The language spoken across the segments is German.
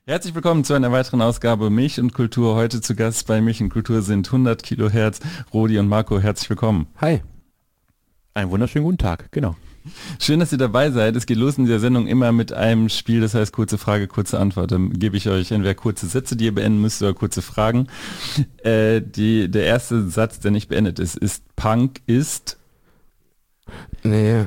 Herzlich willkommen zu einer weiteren Ausgabe Milch und Kultur. Heute zu Gast bei Milch und Kultur sind 100 Kilohertz, Rodi und Marco. Herzlich willkommen. Hi. Einen wunderschönen guten Tag, genau. Schön, dass ihr dabei seid. Es geht los in dieser Sendung immer mit einem Spiel, das heißt kurze Frage, kurze Antwort. Dann gebe ich euch entweder kurze Sätze, die ihr beenden müsst, oder kurze Fragen. Der erste Satz, der nicht beendet ist Punk ist... Nee,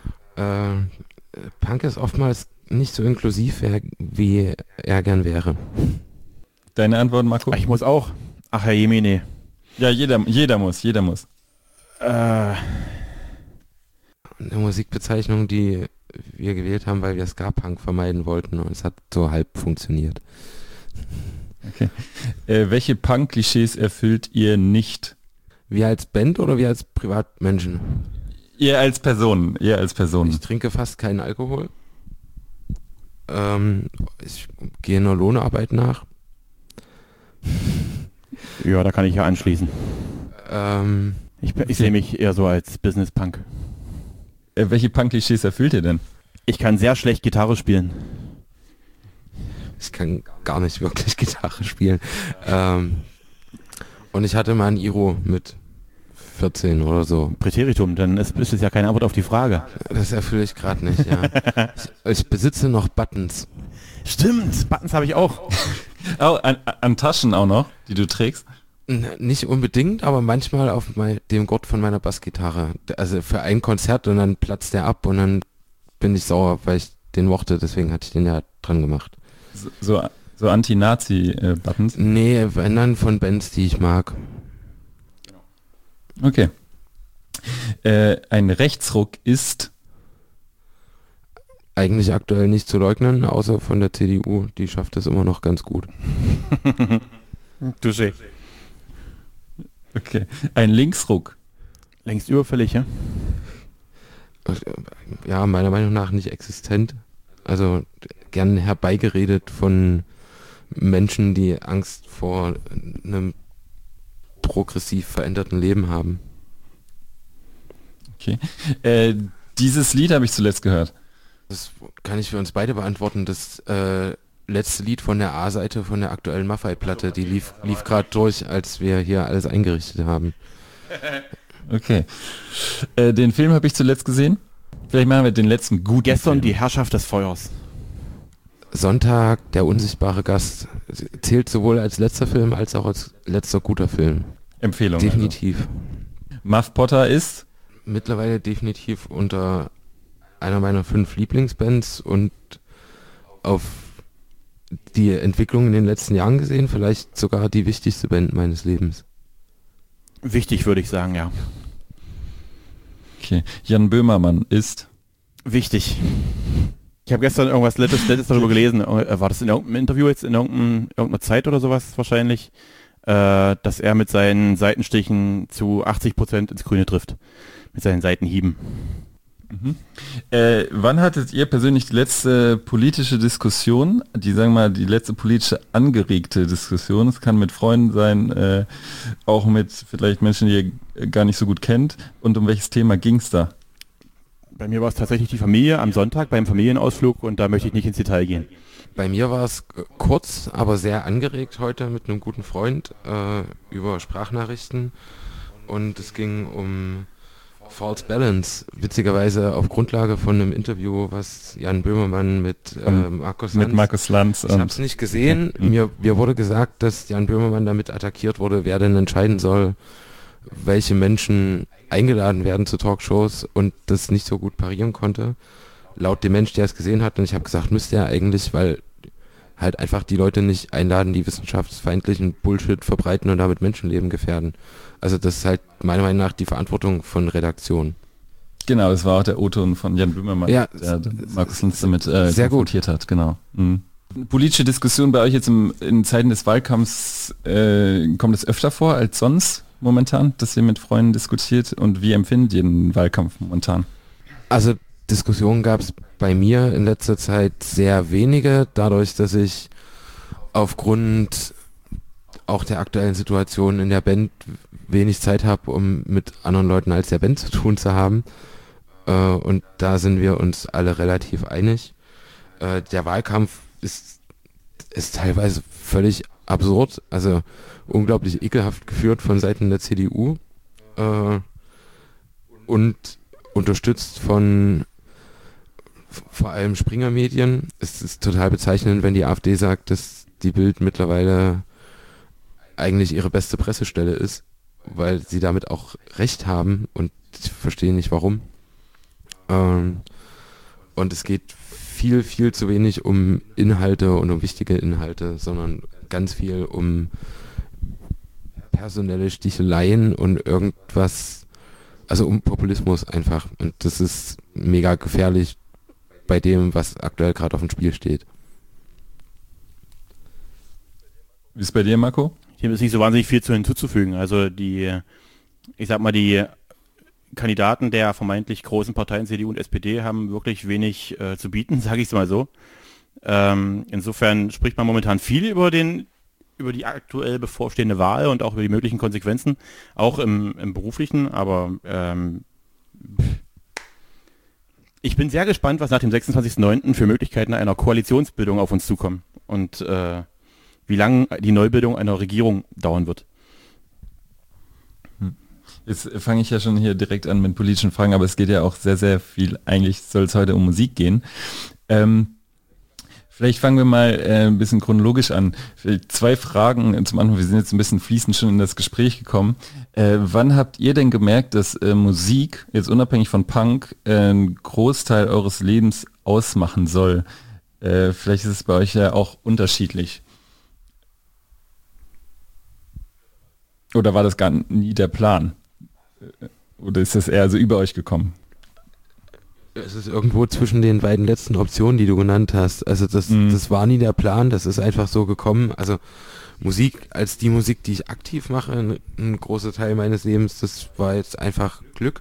Punk ist oftmals nicht so inklusiv, wie er gern wäre. Deine Antwort, Marco? Ich muss auch. Ach, Herr Jemine. Ja, jeder muss. Eine Musikbezeichnung, die wir gewählt haben, weil wir Ska-Punk vermeiden wollten, und es hat so halb funktioniert. Okay. Welche Punk-Klischees erfüllt ihr nicht? Wir als Band oder wir als Privatmenschen? Ihr als Person. Ich trinke fast keinen Alkohol. Ich gehe einer Lohnarbeit nach. Ja, da kann ich ja anschließen. Ich sehe mich eher so als Business-Punk. Welche Punk-Klischees erfüllt ihr denn? Ich kann sehr schlecht Gitarre spielen. Ich kann gar nicht wirklich Gitarre spielen. Und ich hatte mal ein Iro mit 14 oder so. Präteritum, dann ist es ja keine Antwort auf die Frage. Das erfülle ich gerade nicht, ja. Ich besitze noch Buttons. Stimmt, Buttons habe ich auch. Oh, an Taschen auch noch, die du trägst? Nicht unbedingt, aber manchmal auf dem Gurt von meiner Bassgitarre. Also für ein Konzert und dann platzt der ab und dann bin ich sauer, weil ich den mochte, deswegen hatte ich den ja dran gemacht. So Anti-Nazi-Buttons? Nee, wenn dann von Bands, die ich mag. Okay. Ein Rechtsruck ist... Eigentlich aktuell nicht zu leugnen, außer von der CDU, die schafft es immer noch ganz gut. Touché. Okay. Ein Linksruck. Längst überfällig, ja? Ja, meiner Meinung nach nicht existent. Also gern herbeigeredet von Menschen, die Angst vor einem progressiv veränderten Leben haben. Okay. Dieses Lied habe ich zuletzt gehört. Das kann ich für uns beide beantworten. Das letzte Lied von der A-Seite von der aktuellen Maffei-Platte, die lief gerade durch, als wir hier alles eingerichtet haben. Okay. Den Film habe ich zuletzt gesehen. Vielleicht machen wir den letzten guten Gestern Film. Die Herrschaft des Feuers. Sonntag, der unsichtbare Gast, zählt sowohl als letzter Film als auch als letzter guter Film. Empfehlung. Definitiv. Also. Muff Potter ist? Mittlerweile definitiv unter einer meiner 5 Lieblingsbands und auf die Entwicklung in den letzten Jahren gesehen, vielleicht sogar die wichtigste Band meines Lebens. Wichtig, würde ich sagen, ja. Okay. Jan Böhmermann ist? Wichtig. Ich habe gestern irgendwas Letztes darüber gelesen. War das in irgendeinem Interview jetzt, in irgendeiner Zeit oder sowas wahrscheinlich, dass er mit seinen Seitenstichen zu 80% ins Grüne trifft. Mit seinen Seitenhieben. Mhm. Wann hattet ihr persönlich die letzte politische Diskussion, die letzte politische angeregte Diskussion, es kann mit Freunden sein, auch mit vielleicht Menschen, die ihr gar nicht so gut kennt, und um welches Thema ging es da? Bei mir war es tatsächlich die Familie am Sonntag beim Familienausflug, und da möchte ich nicht ins Detail gehen. Bei mir war es kurz, aber sehr angeregt heute mit einem guten Freund über Sprachnachrichten, und es ging um False Balance, witzigerweise auf Grundlage von einem Interview, was Jan Böhmermann mit Markus Lanz. Ich habe es nicht gesehen. Mir wurde gesagt, dass Jan Böhmermann damit attackiert wurde, wer denn entscheiden soll, welche Menschen eingeladen werden zu Talkshows, und das nicht so gut parieren konnte. Laut dem Mensch, der es gesehen hat, und ich habe gesagt, müsste er eigentlich, weil halt einfach die Leute nicht einladen, die wissenschaftsfeindlichen Bullshit verbreiten und damit Menschenleben gefährden. Also das ist halt meiner Meinung nach die Verantwortung von Redaktion. Genau, das war auch der O-Ton von Jan Böhmermann, ja, der Markus Lanz damit sehr konfrontiert hat, genau. Mhm. Politische Diskussion bei euch jetzt in Zeiten des Wahlkampfs, kommt es öfter vor als sonst momentan, dass ihr mit Freunden diskutiert, und wie empfindet ihr den Wahlkampf momentan? Also Diskussionen gab es bei mir in letzter Zeit sehr wenige, dadurch, dass ich aufgrund auch der aktuellen Situation in der Band wenig Zeit habe, um mit anderen Leuten als der Band zu tun zu haben. Und da sind wir uns alle relativ einig. Der Wahlkampf ist ist teilweise völlig absurd, also unglaublich ekelhaft geführt von Seiten der CDU und unterstützt von vor allem Springer-Medien. Es ist total bezeichnend, wenn die AfD sagt, dass die Bild mittlerweile eigentlich ihre beste Pressestelle ist, weil sie damit auch recht haben und ich verstehe nicht warum. Und es geht viel, viel zu wenig um Inhalte und um wichtige Inhalte, sondern ganz viel um personelle Sticheleien und irgendwas, also um Populismus einfach. Und das ist mega gefährlich bei dem, was aktuell gerade auf dem Spiel steht. Wie ist bei dir, Marco? Hier ist nicht so wahnsinnig viel hinzuzufügen. Also die Kandidaten der vermeintlich großen Parteien CDU und SPD haben wirklich wenig zu bieten, sage ich es mal so. Insofern spricht man momentan viel über die aktuell bevorstehende Wahl und auch über die möglichen Konsequenzen, auch im beruflichen, aber ich bin sehr gespannt, was nach dem 26.09. für Möglichkeiten einer Koalitionsbildung auf uns zukommen und wie lange die Neubildung einer Regierung dauern wird. Jetzt fange ich ja schon hier direkt an mit politischen Fragen, aber es geht ja auch sehr, sehr viel, eigentlich soll es heute um Musik gehen. Vielleicht fangen wir mal ein bisschen chronologisch an. Vielleicht 2 Fragen zum Anfang, wir sind jetzt ein bisschen fließend schon in das Gespräch gekommen. Wann habt ihr denn gemerkt, dass Musik, jetzt unabhängig von Punk, einen Großteil eures Lebens ausmachen soll? Vielleicht ist es bei euch ja auch unterschiedlich. Oder war das gar nie der Plan? Oder ist das eher so über euch gekommen? Es ist irgendwo zwischen den beiden letzten Optionen, die du genannt hast. Also das war nie der Plan, das ist einfach so gekommen. Also Musik als die Musik, die ich aktiv mache, ein großer Teil meines Lebens, das war jetzt einfach Glück.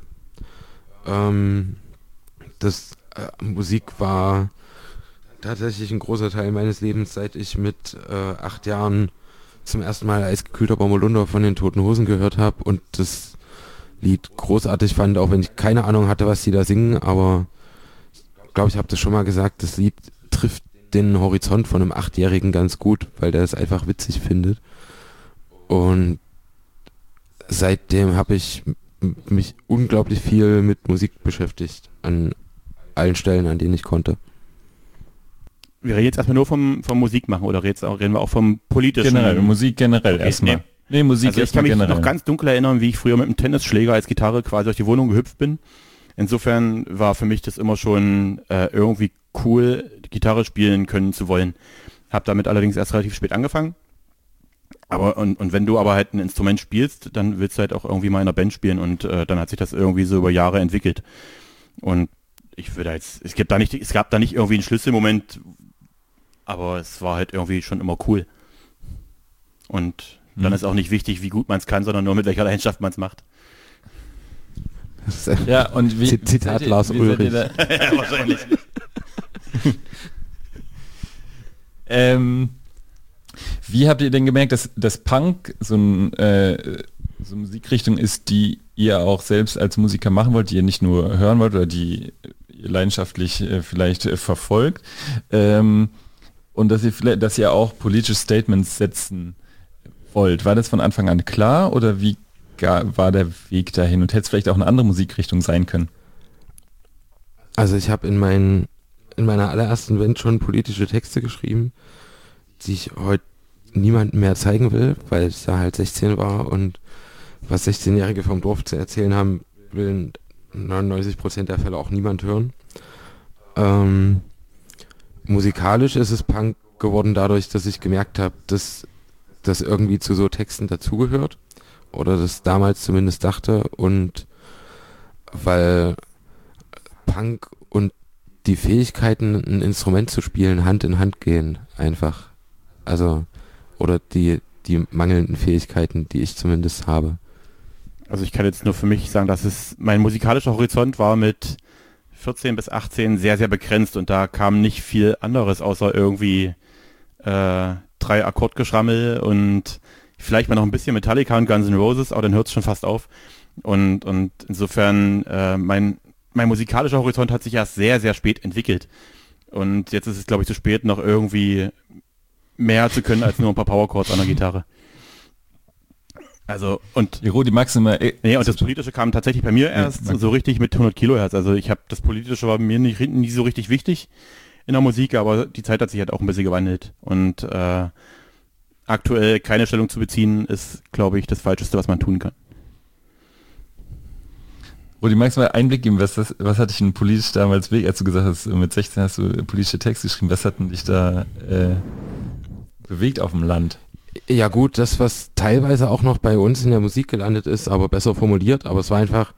Musik war tatsächlich ein großer Teil meines Lebens, seit ich mit 8 Jahren zum ersten Mal Eisgekühlter Bommerlunder von den Toten Hosen gehört habe und das Lied großartig fand, auch wenn ich keine Ahnung hatte, was die da singen, aber ich glaube, ich habe das schon mal gesagt, das Lied trifft den Horizont von einem 8-Jährigen ganz gut, weil der es einfach witzig findet. Und seitdem habe ich mich unglaublich viel mit Musik beschäftigt, an allen Stellen, an denen ich konnte. Wir reden jetzt erstmal nur vom Musikmachen oder reden wir auch vom politischen? Generell, Musik generell okay, erstmal. Nee, Musik also ich kann mich noch ganz dunkel erinnern, wie ich früher mit einem Tennisschläger als Gitarre quasi durch die Wohnung gehüpft bin. Insofern war für mich das immer schon irgendwie cool, Gitarre spielen können zu wollen. Hab damit allerdings erst relativ spät angefangen. Aber und wenn du aber halt ein Instrument spielst, dann willst du halt auch irgendwie mal in einer Band spielen und dann hat sich das irgendwie so über Jahre entwickelt. Und ich würde jetzt, es gab da nicht irgendwie einen Schlüsselmoment, aber es war halt irgendwie schon immer cool. Und dann ist auch nicht wichtig, wie gut man es kann, sondern nur mit welcher Leidenschaft man es macht. Ja, und wie Zitat Lars Ulrich. Ja, wahrscheinlich. Wie habt ihr denn gemerkt, dass Punk so eine Musikrichtung ist, die ihr auch selbst als Musiker machen wollt, die ihr nicht nur hören wollt oder die ihr leidenschaftlich vielleicht verfolgt, und dass ihr auch politische Statements setzen wollt? War das von Anfang an klar oder wie war der Weg dahin und hätte es vielleicht auch eine andere Musikrichtung sein können? Also ich habe in meiner allerersten Band schon politische Texte geschrieben, die ich heute niemandem mehr zeigen will, weil ich da halt 16 war und was 16-Jährige vom Dorf zu erzählen haben, will in 99% der Fälle auch niemand hören. Musikalisch ist es Punk geworden dadurch, dass ich gemerkt habe, dass das irgendwie zu so Texten dazugehört oder das damals zumindest dachte und weil Punk und die Fähigkeiten, ein Instrument zu spielen, Hand in Hand gehen einfach. Also, oder die mangelnden Fähigkeiten, die ich zumindest habe. Also ich kann jetzt nur für mich sagen, dass mein musikalischer Horizont war mit 14 bis 18 sehr, sehr begrenzt und da kam nicht viel anderes, außer irgendwie 3 Akkordgeschrammel und vielleicht mal noch ein bisschen Metallica und Guns N' Roses, aber dann hört es schon fast auf. Und insofern, mein musikalischer Horizont hat sich erst sehr, sehr spät entwickelt. Und jetzt ist es, glaube ich, zu spät, noch irgendwie mehr zu können als nur ein paar Powerchords an der Gitarre. Also, und die Maxima... Nee, und das Politische kam tatsächlich bei mir erst so richtig mit 100 Kilohertz. Also das Politische war mir nie so richtig wichtig in der Musik, aber die Zeit hat sich halt auch ein bisschen gewandelt. Und aktuell keine Stellung zu beziehen, ist, glaube ich, das Falscheste, was man tun kann. Rudi, magst du mal Einblick geben, was hat dich denn politisch damals bewegt, als du gesagt hast, mit 16 hast du politische Texte geschrieben, was hat denn dich da bewegt auf dem Land? Ja gut, das, was teilweise auch noch bei uns in der Musik gelandet ist, aber besser formuliert, aber es war einfach,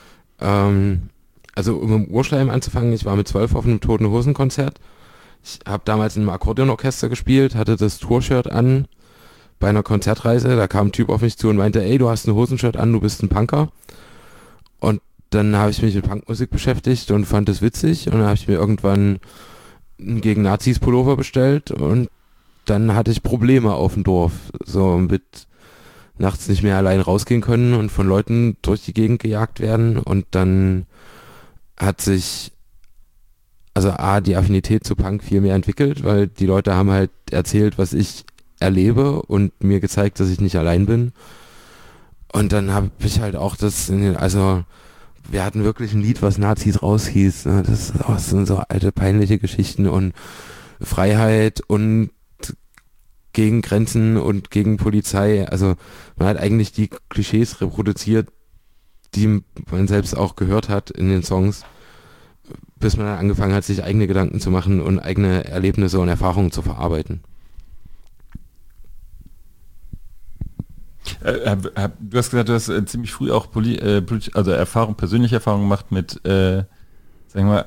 also um im Urschleim anzufangen, ich war mit 12 auf einem Toten Hosen Konzert. Ich habe damals in einem Akkordeonorchester gespielt, hatte das Tourshirt an bei einer Konzertreise, da kam ein Typ auf mich zu und meinte, ey, du hast ein Hosenshirt an, du bist ein Punker. Und dann habe ich mich mit Punkmusik beschäftigt und fand es witzig und dann habe ich mir irgendwann einen gegen Nazis Pullover bestellt und dann hatte ich Probleme auf dem Dorf, so mit nachts nicht mehr allein rausgehen können und von Leuten durch die Gegend gejagt werden und dann hat sich also die Affinität zu Punk viel mehr entwickelt, weil die Leute haben halt erzählt, was ich erlebe und mir gezeigt, dass ich nicht allein bin und dann habe ich halt auch also wir hatten wirklich ein Lied, was Nazis raushieß, ne? Das sind so alte peinliche Geschichten und Freiheit und gegen Grenzen und gegen Polizei. Also man hat eigentlich die Klischees reproduziert, die man selbst auch gehört hat in den Songs, bis man dann angefangen hat, sich eigene Gedanken zu machen und eigene Erlebnisse und Erfahrungen zu verarbeiten. Du hast gesagt, du hast ziemlich früh auch persönliche Erfahrungen gemacht mit, sagen wir mal,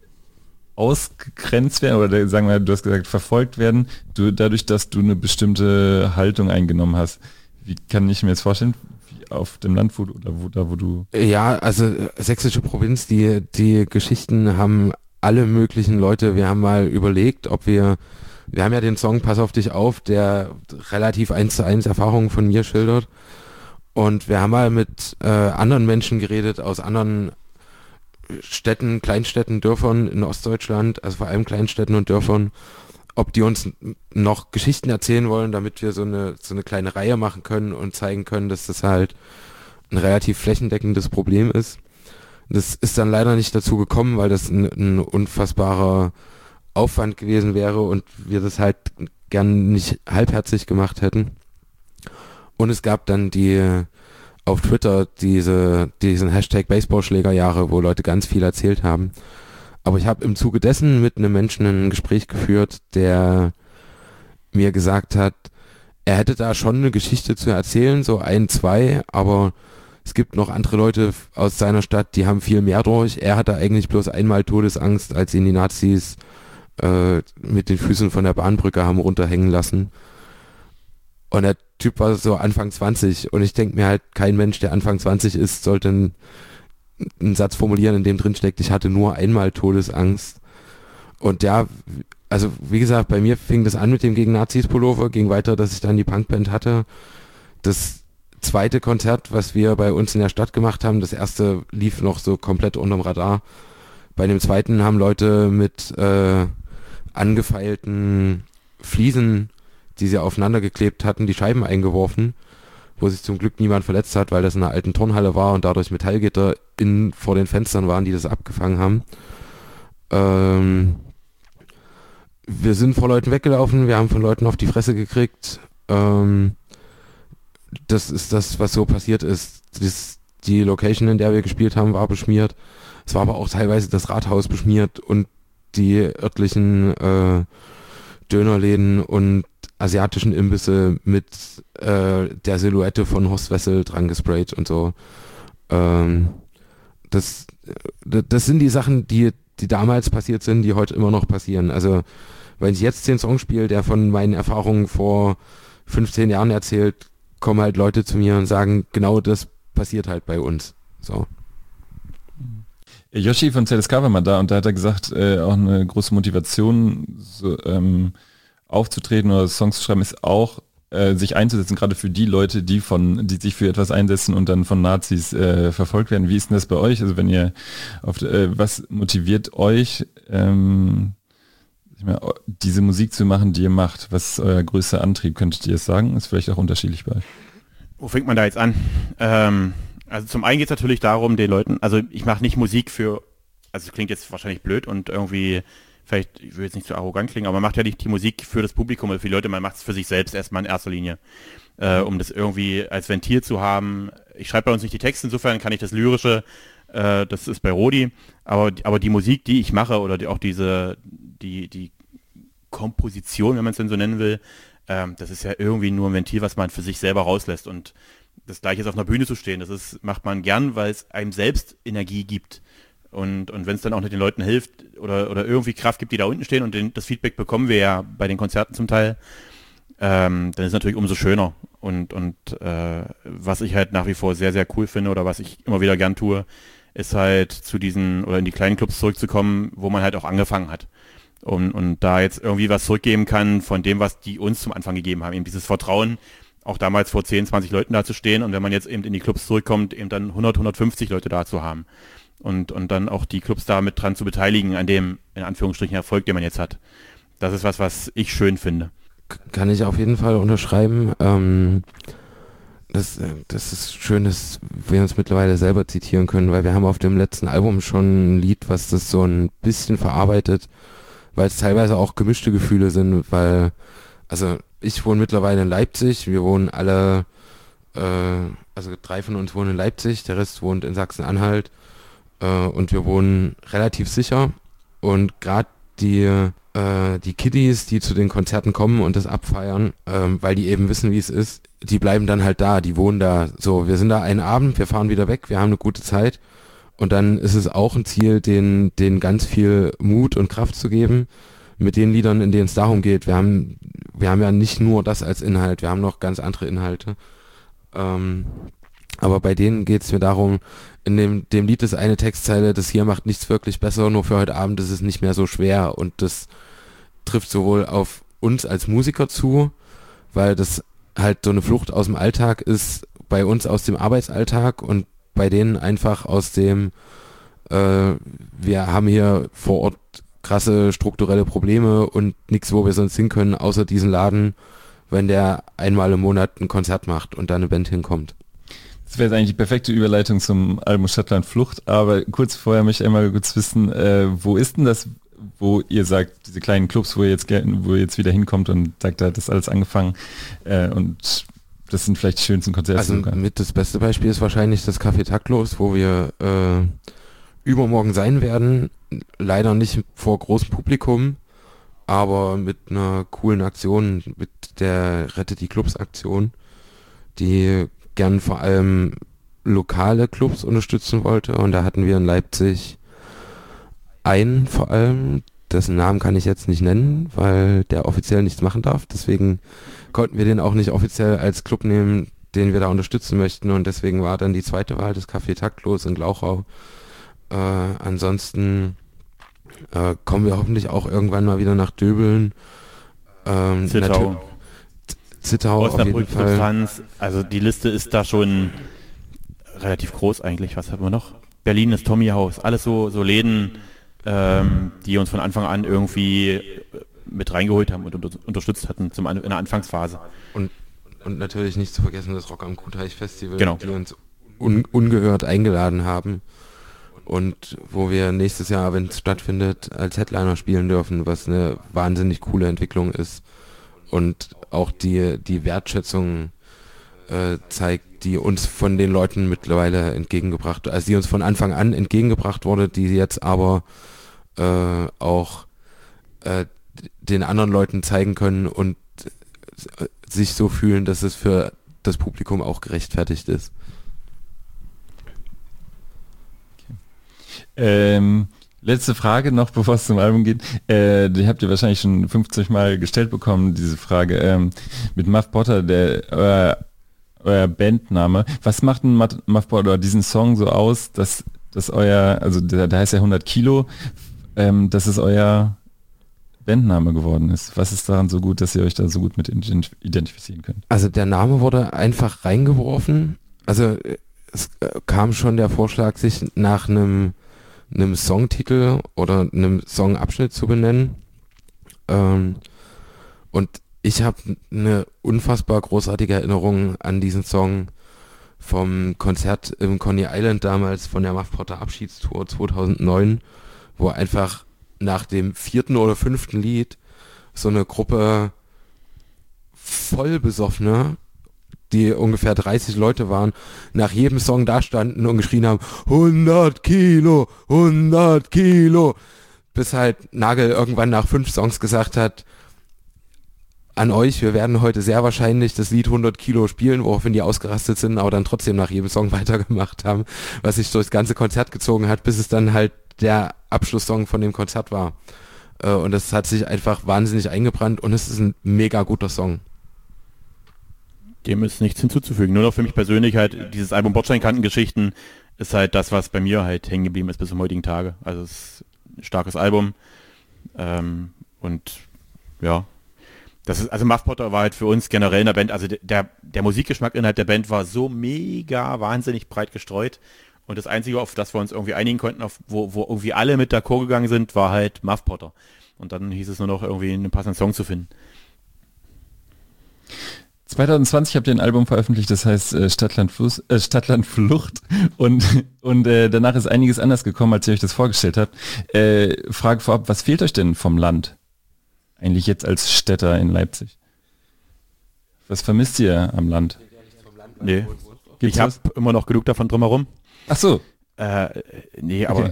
ausgegrenzt werden oder sagen wir, du hast gesagt, verfolgt werden, dadurch, dass du eine bestimmte Haltung eingenommen hast. Wie kann ich mir jetzt vorstellen, wie auf dem Land, wo du... Ja, also sächsische Provinz, die Geschichten haben alle möglichen Leute, wir haben mal überlegt, ob wir haben ja den Song Pass auf dich auf, der relativ 1:1 Erfahrungen von mir schildert und wir haben mal mit anderen Menschen geredet aus anderen Städten, Kleinstädten, Dörfern in Ostdeutschland, also vor allem Kleinstädten und Dörfern, ob die uns noch Geschichten erzählen wollen, damit wir so eine kleine Reihe machen können und zeigen können, dass das halt ein relativ flächendeckendes Problem ist. Das ist dann leider nicht dazu gekommen, weil das ein unfassbarer Aufwand gewesen wäre und wir das halt gern nicht halbherzig gemacht hätten. Und es gab dann auf Twitter diesen Hashtag Baseballschlägerjahre, wo Leute ganz viel erzählt haben. Aber ich habe im Zuge dessen mit einem Menschen ein Gespräch geführt, der mir gesagt hat, er hätte da schon eine Geschichte zu erzählen, so 1, 2, aber es gibt noch andere Leute aus seiner Stadt, die haben viel mehr durch. Er hatte eigentlich bloß einmal Todesangst, als ihn die Nazis mit den Füßen von der Bahnbrücke haben runterhängen lassen. Und der Typ war so Anfang 20 und ich denke mir halt, kein Mensch, der Anfang 20 ist, sollte einen Satz formulieren, in dem drin steckt, ich hatte nur einmal Todesangst. Und ja, also wie gesagt, bei mir fing das an mit dem gegen Nazis Pullover, ging weiter, dass ich dann die Punkband hatte. Das zweite Konzert, was wir bei uns in der Stadt gemacht haben, das erste lief noch so komplett unterm Radar. Bei dem zweiten haben Leute mit angefeilten Fliesen, die sie aufeinander geklebt hatten, die Scheiben eingeworfen, wo sich zum Glück niemand verletzt hat, weil das in einer alten Turnhalle war und dadurch Metallgitter vor den Fenstern waren, die das abgefangen haben. Wir sind vor Leuten weggelaufen, wir haben von Leuten auf die Fresse gekriegt. Das ist das, was so passiert ist. Die Location, in der wir gespielt haben, war beschmiert. Es war aber auch teilweise das Rathaus beschmiert und die örtlichen Dönerläden und asiatischen Imbisse mit der Silhouette von Horst Wessel dran gesprayt und so. Das sind die Sachen, die damals passiert sind, die heute immer noch passieren. Also wenn ich jetzt den Song spiele, der von meinen Erfahrungen vor 15 Jahren erzählt, kommen halt Leute zu mir und sagen, genau das passiert halt bei uns. So. Yoshi von ZSK war mal da und da hat er gesagt, auch eine große Motivation so, aufzutreten oder Songs zu schreiben ist auch, sich einzusetzen, gerade für die Leute, die sich für etwas einsetzen und dann von Nazis verfolgt werden. Wie ist denn das bei euch? Also wenn ihr was motiviert euch, Ich meine, diese Musik zu machen, die ihr macht, was ist euer größter Antrieb? Könntet ihr es sagen? Ist vielleicht auch unterschiedlich bei euch. Wo fängt man da jetzt an? Also zum einen geht es natürlich darum, den Leuten, also ich mache nicht Musik für, also es klingt jetzt wahrscheinlich blöd und irgendwie, vielleicht, ich will jetzt nicht so arrogant klingen, aber man macht ja nicht die Musik für das Publikum oder für die Leute, man macht es für sich selbst erstmal in erster Linie, um das irgendwie als Ventil zu haben. Ich schreibe bei uns nicht die Texte, insofern kann ich das Lyrische, das ist bei Rodi, aber die Musik, die ich mache oder auch die Komposition, wenn man es denn so nennen will, das ist ja irgendwie nur ein Ventil, was man für sich selber rauslässt und das Gleiche ist auf einer Bühne zu stehen, macht man gern, weil es einem selbst Energie gibt und wenn es dann auch nicht den Leuten hilft oder irgendwie Kraft gibt, die da unten stehen und das Feedback bekommen wir ja bei den Konzerten zum Teil, dann ist es natürlich umso schöner und was ich halt nach wie vor sehr, sehr cool finde oder was ich immer wieder gern tue, ist halt zu diesen oder in die kleinen Clubs zurückzukommen, wo man halt auch angefangen hat. Und da jetzt irgendwie was zurückgeben kann von dem, was die uns zum Anfang gegeben haben. Eben dieses Vertrauen, auch damals vor 10, 20 Leuten da zu stehen und wenn man jetzt eben in die Clubs zurückkommt, eben dann 100, 150 Leute da zu haben. Und dann auch die Clubs da mit dran zu beteiligen an dem, in Anführungsstrichen, Erfolg, den man jetzt hat. Das ist was ich schön finde. Kann ich auf jeden Fall unterschreiben. Das ist schön, dass wir uns mittlerweile selber zitieren können, weil wir haben auf dem letzten Album schon ein Lied, was das so ein bisschen verarbeitet, weil es teilweise auch gemischte Gefühle sind, weil, also ich wohne mittlerweile in Leipzig, wir wohnen alle, also 3 von uns wohnen in Leipzig, der Rest wohnt in Sachsen-Anhalt und wir wohnen relativ sicher und gerade die Kiddies, die zu den Konzerten kommen und das abfeiern, weil die eben wissen, wie es ist, die bleiben dann halt da, die wohnen da. So, wir sind da einen Abend, wir fahren wieder weg, wir haben eine gute Zeit und dann ist es auch ein Ziel, denen ganz viel Mut und Kraft zu geben mit den Liedern, in denen es darum geht. Wir haben ja nicht nur das als Inhalt, wir haben noch ganz andere Inhalte. Aber bei denen geht es mir darum, in dem Lied ist eine Textzeile, das hier macht nichts wirklich besser, nur für heute Abend ist es nicht mehr so schwer und das trifft sowohl auf uns als Musiker zu, weil das halt so eine Flucht aus dem Alltag ist, bei uns aus dem Arbeitsalltag und bei denen einfach aus dem, wir haben hier vor Ort krasse strukturelle Probleme und nichts, wo wir sonst hin können, außer diesen Laden, wenn der einmal im Monat ein Konzert macht und da eine Band hinkommt. Das wäre jetzt eigentlich die perfekte Überleitung zum Album Stadtland Flucht, aber kurz vorher möchte ich einmal kurz wissen, wo ist denn das, wo ihr sagt, diese kleinen Clubs, wo ihr jetzt wieder hinkommt und sagt, da hat das alles angefangen und das sind vielleicht die schönsten Konzerte. Also mit das beste Beispiel ist wahrscheinlich das Café Taktlos, wo wir übermorgen sein werden, leider nicht vor großem Publikum, aber mit einer coolen Aktion, mit der Rettet die Clubs Aktion, die gern vor allem lokale Clubs unterstützen wollte und da hatten wir in Leipzig einen vor allem, dessen Namen kann ich jetzt nicht nennen, weil der offiziell nichts machen darf, deswegen konnten wir den auch nicht offiziell als Club nehmen, den wir da unterstützen möchten und deswegen war dann die zweite Wahl das Café Taktlos in Glauchau. Ansonsten kommen wir hoffentlich auch irgendwann mal wieder nach Döbeln. Zittau auf jeden Fall. Substanz, also die Liste ist da schon relativ groß eigentlich. Was haben wir noch? Berlin ist Tommy Haus. Alles so Läden, die uns von Anfang an irgendwie mit reingeholt haben und unterstützt hatten in der Anfangsphase. Und natürlich nicht zu vergessen das Rock am Kuhteich Festival, genau, die uns ungehört eingeladen haben und wo wir nächstes Jahr, wenn es stattfindet, als Headliner spielen dürfen, was eine wahnsinnig coole Entwicklung ist und auch die Wertschätzung zeigt, die uns von den Leuten mittlerweile entgegengebracht, also die uns von Anfang an entgegengebracht wurde, die jetzt aber auch den anderen Leuten zeigen können und sich so fühlen, dass es für das Publikum auch gerechtfertigt ist. Okay. Letzte Frage noch, bevor es zum Album geht. Die habt ihr wahrscheinlich schon 50 Mal gestellt bekommen, diese Frage. Mit Muff Potter, euer Bandname. Was macht ein Muff Potter diesen Song so aus, dass euer, also der heißt ja 100 Kilo, dass es euer Bandname geworden ist? Was ist daran so gut, dass ihr euch da so gut mit identifizieren könnt? Also der Name wurde einfach reingeworfen. Also es kam schon der Vorschlag, sich nach einem Songtitel oder einem Songabschnitt zu benennen. Und ich habe eine unfassbar großartige Erinnerung an diesen Song vom Konzert im Coney Island damals von der Muff Potter Abschiedstour 2009, wo einfach nach dem 4. oder 5. Lied so eine Gruppe voll besoffener, die ungefähr 30 Leute waren, nach jedem Song da standen und geschrien haben, 100 Kilo, 100 Kilo, bis halt Nagel irgendwann nach 5 Songs gesagt hat, an euch, wir werden heute sehr wahrscheinlich das Lied 100 Kilo spielen, woraufhin die ausgerastet sind, aber dann trotzdem nach jedem Song weitergemacht haben, was sich durchs ganze Konzert gezogen hat, bis es dann halt der Abschlusssong von dem Konzert war. Und das hat sich einfach wahnsinnig eingebrannt und es ist ein mega guter Song. Dem ist nichts hinzuzufügen. Nur noch für mich persönlich halt, dieses Album Bordsteinkantengeschichten ist halt das, was bei mir halt hängen geblieben ist bis zum heutigen Tage. Also es ist ein starkes Album. Und ja, das ist, also Muff Potter war halt für uns generell in der Band, also der Musikgeschmack innerhalb der Band war so mega wahnsinnig breit gestreut. Und das Einzige, auf das wir uns irgendwie einigen konnten, wo irgendwie alle mit d'accord gegangen sind, war halt Muff Potter. Und dann hieß es nur noch irgendwie einen passenden Song zu finden. 2020 habt ihr ein Album veröffentlicht, das heißt Stadtland Flucht und danach ist einiges anders gekommen, als ihr euch das vorgestellt habt. Frage vorab, was fehlt euch denn vom Land? Eigentlich jetzt als Städter in Leipzig. Was vermisst ihr am Land? Nee, Gibt's ich habe immer noch genug davon drumherum. Ach so. Nee, aber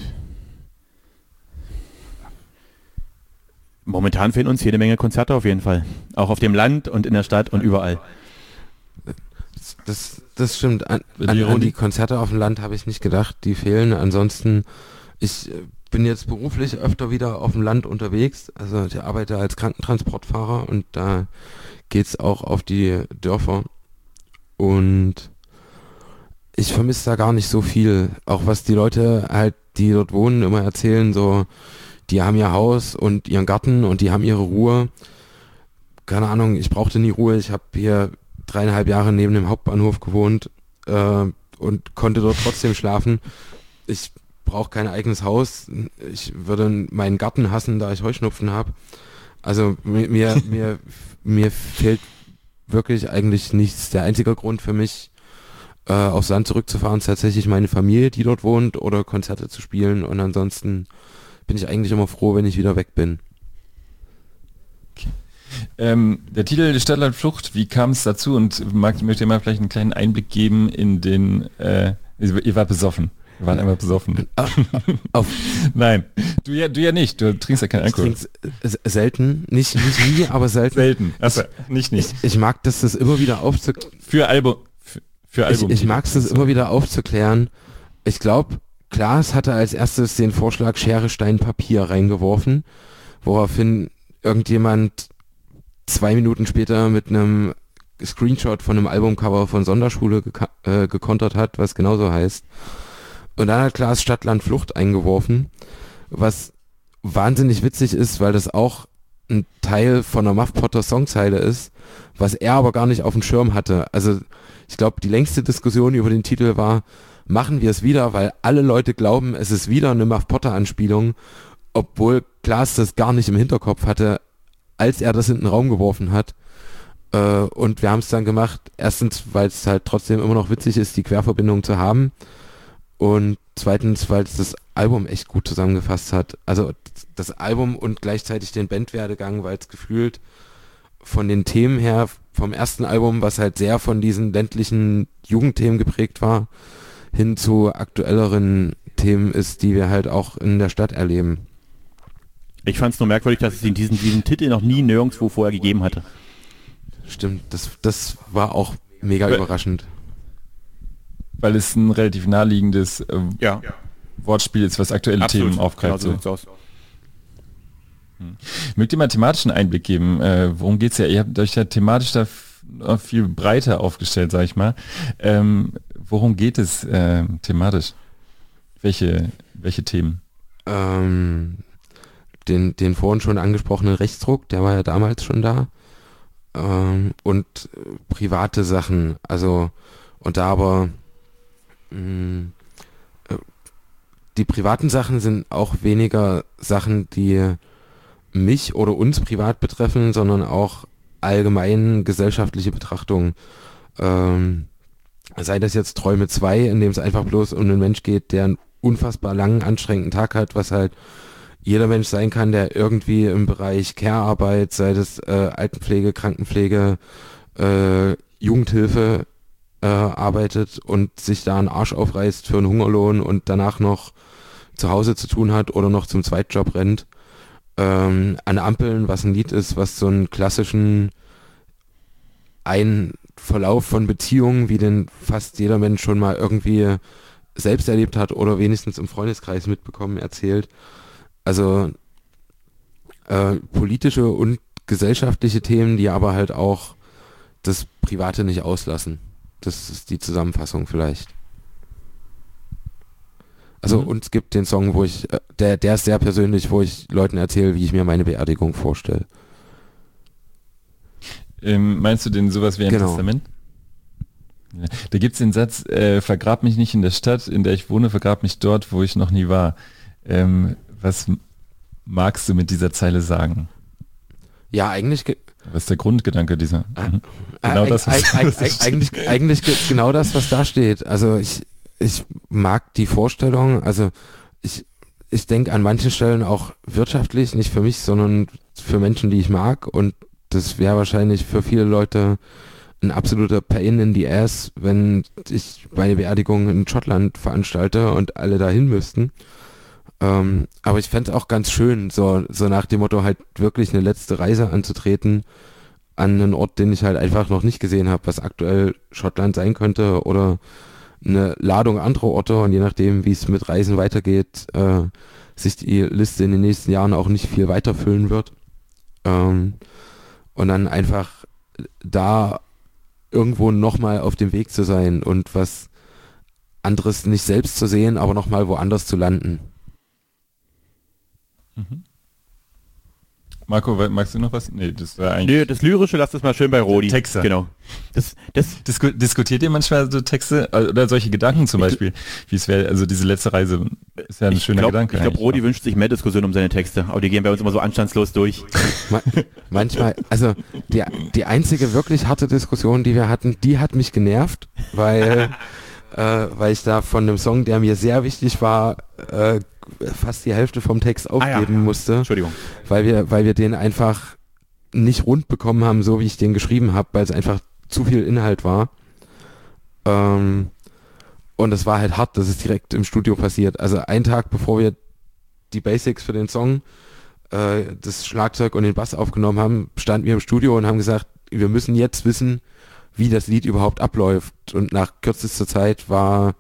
momentan fehlen uns jede Menge Konzerte auf jeden Fall. Auch auf dem Land und in der Stadt und überall. Das stimmt. An die Konzerte auf dem Land habe ich nicht gedacht, die fehlen. Ansonsten, ich bin jetzt beruflich öfter wieder auf dem Land unterwegs. Also ich arbeite als Krankentransportfahrer und da geht's auch auf die Dörfer. Und ich vermisse da gar nicht so viel. Auch was die Leute halt, die dort wohnen, immer erzählen, so, die haben ihr Haus und ihren Garten und die haben ihre Ruhe. Keine Ahnung, ich brauchte nie Ruhe. Ich habe hier 3,5 Jahre neben dem Hauptbahnhof gewohnt und konnte dort trotzdem schlafen. Ich brauche kein eigenes Haus. Ich würde meinen Garten hassen, da ich Heuschnupfen habe. Also mir fehlt wirklich eigentlich nichts. Der einzige Grund für mich, aufs Land zurückzufahren, ist tatsächlich meine Familie, die dort wohnt, oder Konzerte zu spielen. Und ansonsten bin ich eigentlich immer froh, wenn ich wieder weg bin. Okay. Der Titel Stadtland Flucht, wie kam es dazu? Und möchte ihr mal vielleicht einen kleinen Einblick geben in den, ihr wart besoffen. Wir waren einmal besoffen. Nein, du ja nicht, du trinkst ja keinen Alkohol. Ich trinke selten, nicht nie, aber selten. Selten, also nicht. Ich mag das immer wieder aufzuklären. Für Album. Ich mag es immer wieder aufzuklären. Ich glaube, Klaas hatte als erstes den Vorschlag Schere, Stein, Papier reingeworfen, woraufhin irgendjemand 2 Minuten später mit einem Screenshot von einem Albumcover von Sonderschule gekontert hat, was genauso heißt. Und dann hat Klaas Stadtland Flucht eingeworfen, was wahnsinnig witzig ist, weil das auch ein Teil von der Muff Potter Songzeile ist, was er aber gar nicht auf dem Schirm hatte. Also ich glaube, die längste Diskussion über den Titel war, machen wir es wieder, weil alle Leute glauben, es ist wieder eine Muff Potter Anspielung, obwohl Klaas das gar nicht im Hinterkopf hatte, als er das in den Raum geworfen hat. Und wir haben es dann gemacht, erstens, weil es halt trotzdem immer noch witzig ist, die Querverbindung zu haben. Und zweitens, weil es das Album echt gut zusammengefasst hat. Also das Album und gleichzeitig den Bandwerdegang, weil es gefühlt von den Themen her vom ersten Album, was halt sehr von diesen ländlichen Jugendthemen geprägt war, hin zu aktuelleren Themen ist, die wir halt auch in der Stadt erleben. Ich fand es nur merkwürdig, dass es diesen Titel noch nie nirgendwo vorher gegeben hatte. Stimmt, das war auch mega überraschend. Weil es ein relativ naheliegendes Wortspiel ist, was aktuelle Absolut. Themen aufgreift. Genau so sieht's aus. Mögt ihr mal thematischen Einblick geben? Worum geht's ja? Ihr habt euch ja thematisch da viel breiter aufgestellt, sag ich mal. Worum geht es thematisch? Welche Themen? Den vorhin schon angesprochenen Rechtsruck, der war ja damals schon da. Und private Sachen, also und da aber die privaten Sachen sind auch weniger Sachen, die mich oder uns privat betreffen, sondern auch allgemein gesellschaftliche Betrachtungen. Sei das jetzt Träume 2, in dem es einfach bloß um einen Mensch geht, der einen unfassbar langen, anstrengenden Tag hat, was halt jeder Mensch sein kann, der irgendwie im Bereich Care-Arbeit, sei das Altenpflege, Krankenpflege, Jugendhilfe arbeitet und sich da einen Arsch aufreißt für einen Hungerlohn und danach noch zu Hause zu tun hat oder noch zum Zweitjob rennt. An Ampeln, was ein Lied ist, was so einen klassischen Verlauf von Beziehungen, wie den fast jeder Mensch schon mal irgendwie selbst erlebt hat oder wenigstens im Freundeskreis mitbekommen, erzählt. Also politische und gesellschaftliche Themen, die aber halt auch das Private nicht auslassen. Das ist die Zusammenfassung vielleicht. Also und es gibt den Song, wo ich, der ist sehr persönlich, wo ich Leuten erzähle, wie ich mir meine Beerdigung vorstelle. Meinst du denn sowas wie ein Testament? Ja. Da gibt es den Satz, vergrab mich nicht in der Stadt, in der ich wohne, vergrab mich dort, wo ich noch nie war. Was magst du mit dieser Zeile sagen? Ja, eigentlich... Was ist der Grundgedanke dieser? Genau das, eigentlich genau das, was da steht. Also ich mag die Vorstellung, also ich denke an manchen Stellen auch wirtschaftlich, nicht für mich, sondern für Menschen, die ich mag, und das wäre wahrscheinlich für viele Leute ein absoluter Pain in the Ass, wenn ich meine Beerdigung in Schottland veranstalte und alle dahin müssten. Aber ich fände es auch ganz schön, so nach dem Motto halt wirklich eine letzte Reise anzutreten an einen Ort, den ich halt einfach noch nicht gesehen habe, was aktuell Schottland sein könnte oder eine Ladung anderer Orte, und je nachdem, wie es mit Reisen weitergeht, sich die Liste in den nächsten Jahren auch nicht viel weiter füllen wird. Und dann einfach da irgendwo nochmal auf dem Weg zu sein und was anderes nicht selbst zu sehen, aber nochmal woanders zu landen. Marco, magst du noch was? Nee, das war eigentlich... Nö, das Lyrische, lasst es mal schön bei Rodi. Texte. Genau. Diskutiert ihr manchmal so Texte oder solche Gedanken zum Beispiel, wie es wäre, also diese letzte Reise ist ja ein schöner Gedanke. Ich glaube, Rodi wünscht sich mehr Diskussion um seine Texte, aber die gehen bei uns immer so anstandslos durch. Manchmal, also die einzige wirklich harte Diskussion, die wir hatten, die hat mich genervt, weil ich da von einem Song, der mir sehr wichtig war, fast die Hälfte vom Text aufgeben musste. Entschuldigung. Weil wir den einfach nicht rund bekommen haben, so wie ich den geschrieben habe, weil es einfach zu viel Inhalt war. Und es war halt hart, dass es direkt im Studio passiert. Also einen Tag bevor wir die Basics für den Song, das Schlagzeug und den Bass aufgenommen haben, standen wir im Studio und haben gesagt, wir müssen jetzt wissen, wie das Lied überhaupt abläuft. Und nach kürzester Zeit war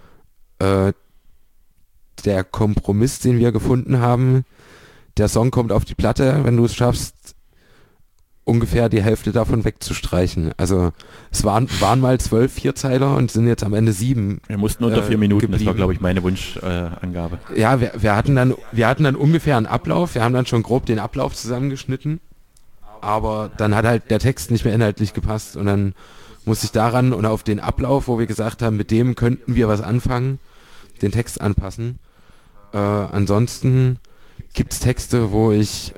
der Kompromiss, den wir gefunden haben, der Song kommt auf die Platte, wenn du es schaffst, ungefähr die Hälfte davon wegzustreichen. Also es waren mal 12 Vierzeiler und sind jetzt am Ende 7. Wir mussten unter 4 Minuten, geblieben. Das war, glaube ich, meine Wunschangabe. Ja, wir hatten dann ungefähr einen Ablauf, wir haben dann schon grob den Ablauf zusammengeschnitten, aber dann hat halt der Text nicht mehr inhaltlich gepasst und dann musste ich daran und auf den Ablauf, wo wir gesagt haben, mit dem könnten wir was anfangen, den Text anpassen. Ansonsten gibt es Texte, wo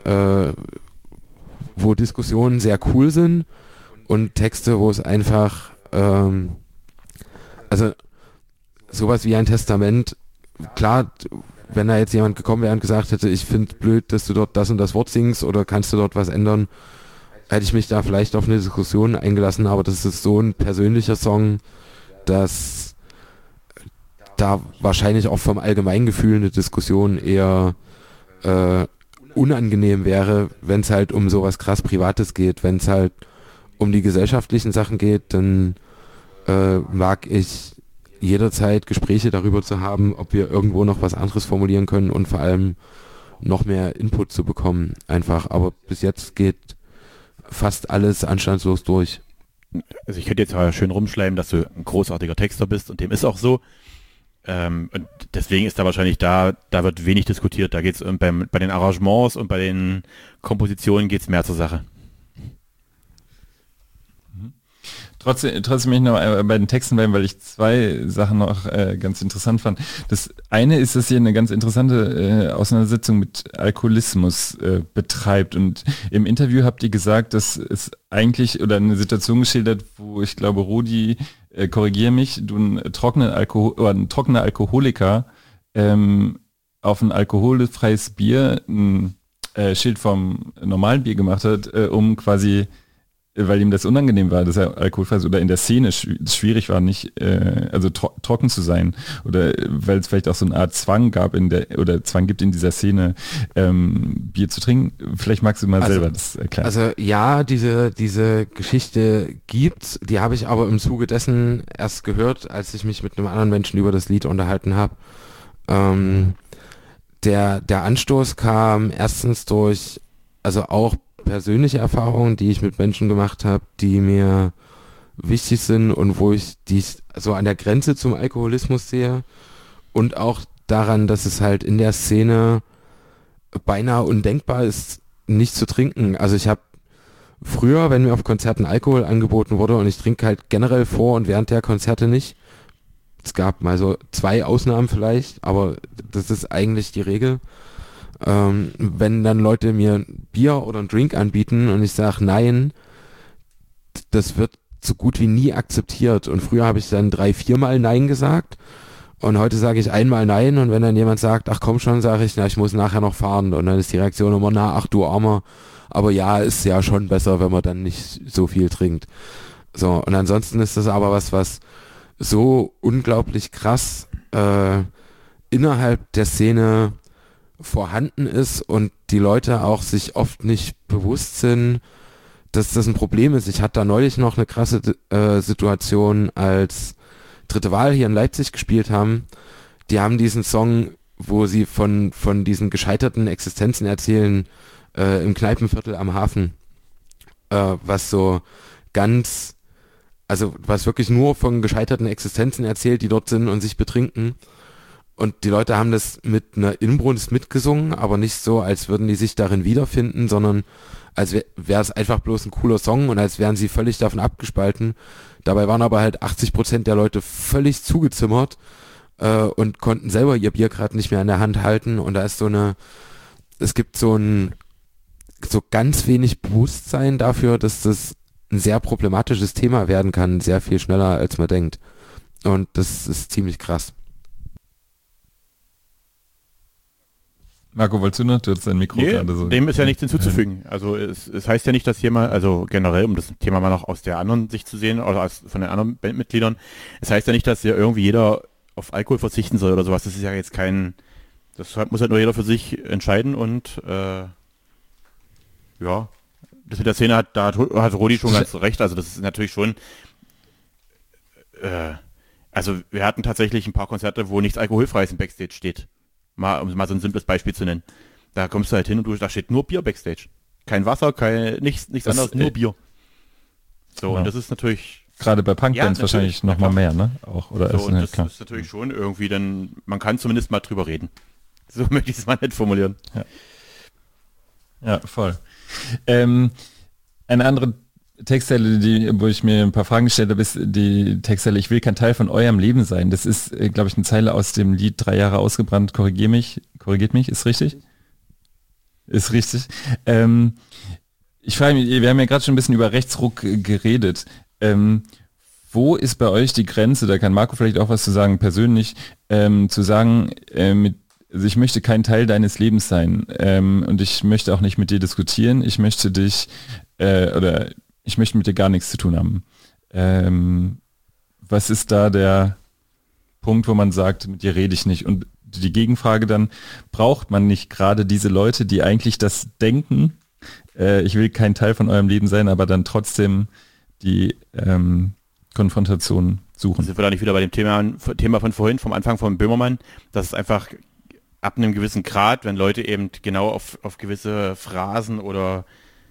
Diskussionen sehr cool sind und Texte, wo es einfach, also sowas wie ein Testament, klar, wenn da jetzt jemand gekommen wäre und gesagt hätte, ich finde blöd, dass du dort das und das Wort singst oder kannst du dort was ändern, hätte ich mich da vielleicht auf eine Diskussion eingelassen, aber das ist so ein persönlicher Song, dass da wahrscheinlich auch vom Allgemeingefühl eine Diskussion eher unangenehm wäre, wenn es halt um sowas krass Privates geht. Wenn es halt um die gesellschaftlichen Sachen geht, dann mag ich jederzeit Gespräche darüber zu haben, ob wir irgendwo noch was anderes formulieren können und vor allem noch mehr Input zu bekommen. Einfach, aber bis jetzt geht fast alles anstandslos durch. Also ich könnte jetzt mal schön rumschleimen, dass du ein großartiger Texter bist und dem ist auch so. Und deswegen ist da wahrscheinlich da wird wenig diskutiert. Da geht es bei den Arrangements und bei den Kompositionen geht es mehr zur Sache. Trotzdem möchte ich noch bei den Texten bleiben, weil ich zwei Sachen noch ganz interessant fand. Das eine ist, dass ihr eine ganz interessante Auseinandersetzung mit Alkoholismus betreibt. Und im Interview habt ihr gesagt, dass es eigentlich oder eine Situation geschildert, wo ich glaube, Rudi, korrigiere mich, du ein trockener Alkoholiker auf ein alkoholfreies Bier ein Schild vom normalen Bier gemacht hat, um quasi, weil ihm das unangenehm war, dass er alkoholfrei ist oder in der Szene schwierig war, nicht trocken zu sein oder weil es vielleicht auch so eine Art Zwang gab Zwang gibt in dieser Szene, Bier zu trinken. Vielleicht magst du mal selber das erklären. Also ja, diese Geschichte gibt's, die habe ich aber im Zuge dessen erst gehört, als ich mich mit einem anderen Menschen über das Lied unterhalten habe. Der Anstoß kam erstens durch, also auch persönliche Erfahrungen, die ich mit Menschen gemacht habe, die mir wichtig sind und die ich so an der Grenze zum Alkoholismus sehe und auch daran, dass es halt in der Szene beinahe undenkbar ist, nicht zu trinken. Also ich habe früher, wenn mir auf Konzerten Alkohol angeboten wurde und ich trinke halt generell vor und während der Konzerte nicht, es gab mal so 2 Ausnahmen vielleicht, aber das ist eigentlich die Regel. Wenn dann Leute mir ein Bier oder einen Drink anbieten und ich sage nein, das wird so gut wie nie akzeptiert. Und früher habe ich dann 3-4 Mal Nein gesagt und heute sage ich einmal Nein und wenn dann jemand sagt, ach komm schon, sage ich, na ich muss nachher noch fahren und dann ist die Reaktion immer, na ach du Armer, aber ja, ist ja schon besser, wenn man dann nicht so viel trinkt. So, und ansonsten ist das aber was so unglaublich krass innerhalb der Szene vorhanden ist und die Leute auch sich oft nicht bewusst sind, dass das ein Problem ist. Ich hatte da neulich noch eine krasse Situation, als Dritte Wahl hier in Leipzig gespielt haben. Die haben diesen Song, wo sie von diesen gescheiterten Existenzen erzählen, im Kneipenviertel am Hafen, was wirklich nur von gescheiterten Existenzen erzählt, die dort sind und sich betrinken. Und die Leute haben das mit einer Inbrunst mitgesungen, aber nicht so, als würden die sich darin wiederfinden, sondern als wäre es einfach bloß ein cooler Song und als wären sie völlig davon abgespalten. Dabei waren aber halt 80% der Leute völlig zugezimmert und konnten selber ihr Bier gerade nicht mehr in der Hand halten. Und da ist es gibt so ganz wenig Bewusstsein dafür, dass das ein sehr problematisches Thema werden kann, sehr viel schneller als man denkt. Und das ist ziemlich krass. Marco, wolltest du noch? Du hast dein Mikro gerade so. Dem ist ja nichts hinzuzufügen. Also es heißt ja nicht, dass jemand, also generell, um das Thema mal noch aus der anderen Sicht zu sehen, oder von den anderen Bandmitgliedern, es heißt ja nicht, dass ja irgendwie jeder auf Alkohol verzichten soll oder sowas. Das ist ja jetzt das muss halt nur jeder für sich entscheiden und ja, das mit der Szene hat Rudi schon ganz recht. Also das ist natürlich schon, also wir hatten tatsächlich ein paar Konzerte, wo nichts Alkoholfreies im Backstage steht. Um mal so ein simples Beispiel zu nennen. Da kommst du halt hin und da steht nur Bier Backstage. Kein Wasser, nichts anderes, nur Bier. So, genau. Und das ist natürlich... Gerade bei Punkbands wahrscheinlich noch mal mehr, ne? Auch, oder so, und das ist natürlich schon irgendwie dann, man kann zumindest mal drüber reden. So möchte ich es mal nicht formulieren. Ja, voll. Eine andere Textzeile, wo ich mir ein paar Fragen gestellt habe, ist die Textzeile, ich will kein Teil von eurem Leben sein. Das ist, glaube ich, eine Zeile aus dem Lied 3 Jahre ausgebrannt, korrigiert mich, ist richtig? Ist richtig. Ich frage mich, wir haben ja gerade schon ein bisschen über Rechtsruck geredet. Wo ist bei euch die Grenze, da kann Marco vielleicht auch was zu sagen, persönlich, zu sagen, also ich möchte kein Teil deines Lebens sein und ich möchte auch nicht mit dir diskutieren, ich möchte mit dir gar nichts zu tun haben. Was ist da der Punkt, wo man sagt, mit dir rede ich nicht? Und die Gegenfrage dann, braucht man nicht gerade diese Leute, die eigentlich das denken, ich will kein Teil von eurem Leben sein, aber dann trotzdem die Konfrontation suchen? Sind wir da nicht wieder bei dem Thema von vorhin, vom Anfang von Böhmermann, dass es einfach ab einem gewissen Grad, wenn Leute eben genau auf gewisse Phrasen oder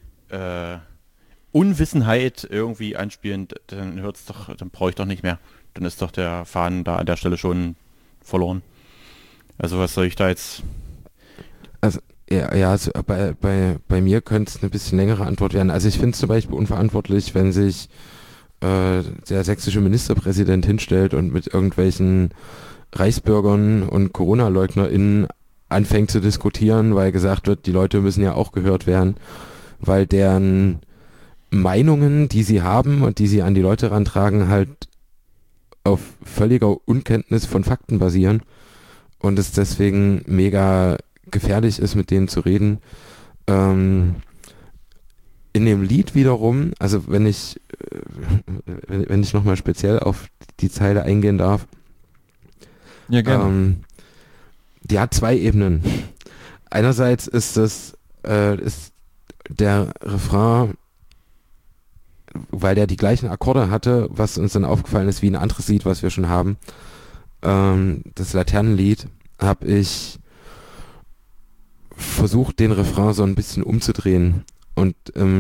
Unwissenheit irgendwie anspielen, dann brauche ich doch nicht mehr. Dann ist doch der Faden da an der Stelle schon verloren. Also was soll ich da jetzt... Also also bei mir könnte es eine bisschen längere Antwort werden. Also ich finde es zum Beispiel unverantwortlich, wenn sich der sächsische Ministerpräsident hinstellt und mit irgendwelchen Reichsbürgern und Corona-LeugnerInnen anfängt zu diskutieren, weil gesagt wird, die Leute müssen ja auch gehört werden, weil deren Meinungen, die sie haben und die sie an die Leute rantragen, halt auf völliger Unkenntnis von Fakten basieren und es deswegen mega gefährlich ist, mit denen zu reden. In dem Lied wiederum, also wenn ich nochmal speziell auf die Zeile eingehen darf, ja, gerne. Die hat zwei Ebenen. Einerseits ist ist der Refrain, weil der die gleichen Akkorde hatte, was uns dann aufgefallen ist, wie ein anderes Lied, was wir schon haben. Das Laternenlied habe ich versucht, den Refrain so ein bisschen umzudrehen und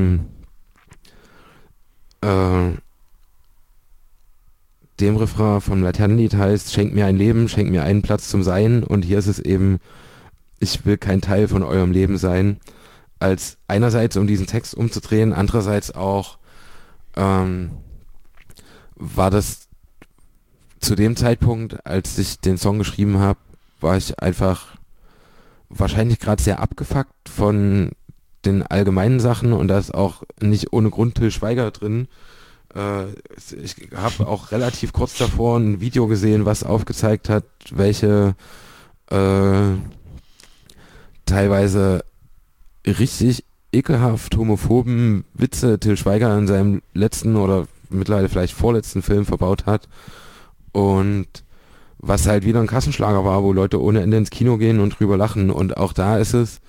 dem Refrain vom Laternenlied heißt, schenkt mir ein Leben, schenkt mir einen Platz zum Sein, und hier ist es eben, ich will kein Teil von eurem Leben sein, als einerseits, um diesen Text umzudrehen, andererseits auch war das zu dem Zeitpunkt, als ich den Song geschrieben habe, war ich einfach wahrscheinlich gerade sehr abgefuckt von den allgemeinen Sachen, und da ist auch nicht ohne Grund Til Schweiger drin. Ich habe auch relativ kurz davor ein Video gesehen, was aufgezeigt hat, welche teilweise richtig ekelhaft homophoben Witze Til Schweiger in seinem letzten oder mittlerweile vielleicht vorletzten Film verbaut hat, und was halt wieder ein Kassenschlager war, wo Leute ohne Ende ins Kino gehen und drüber lachen. Und auch da ist es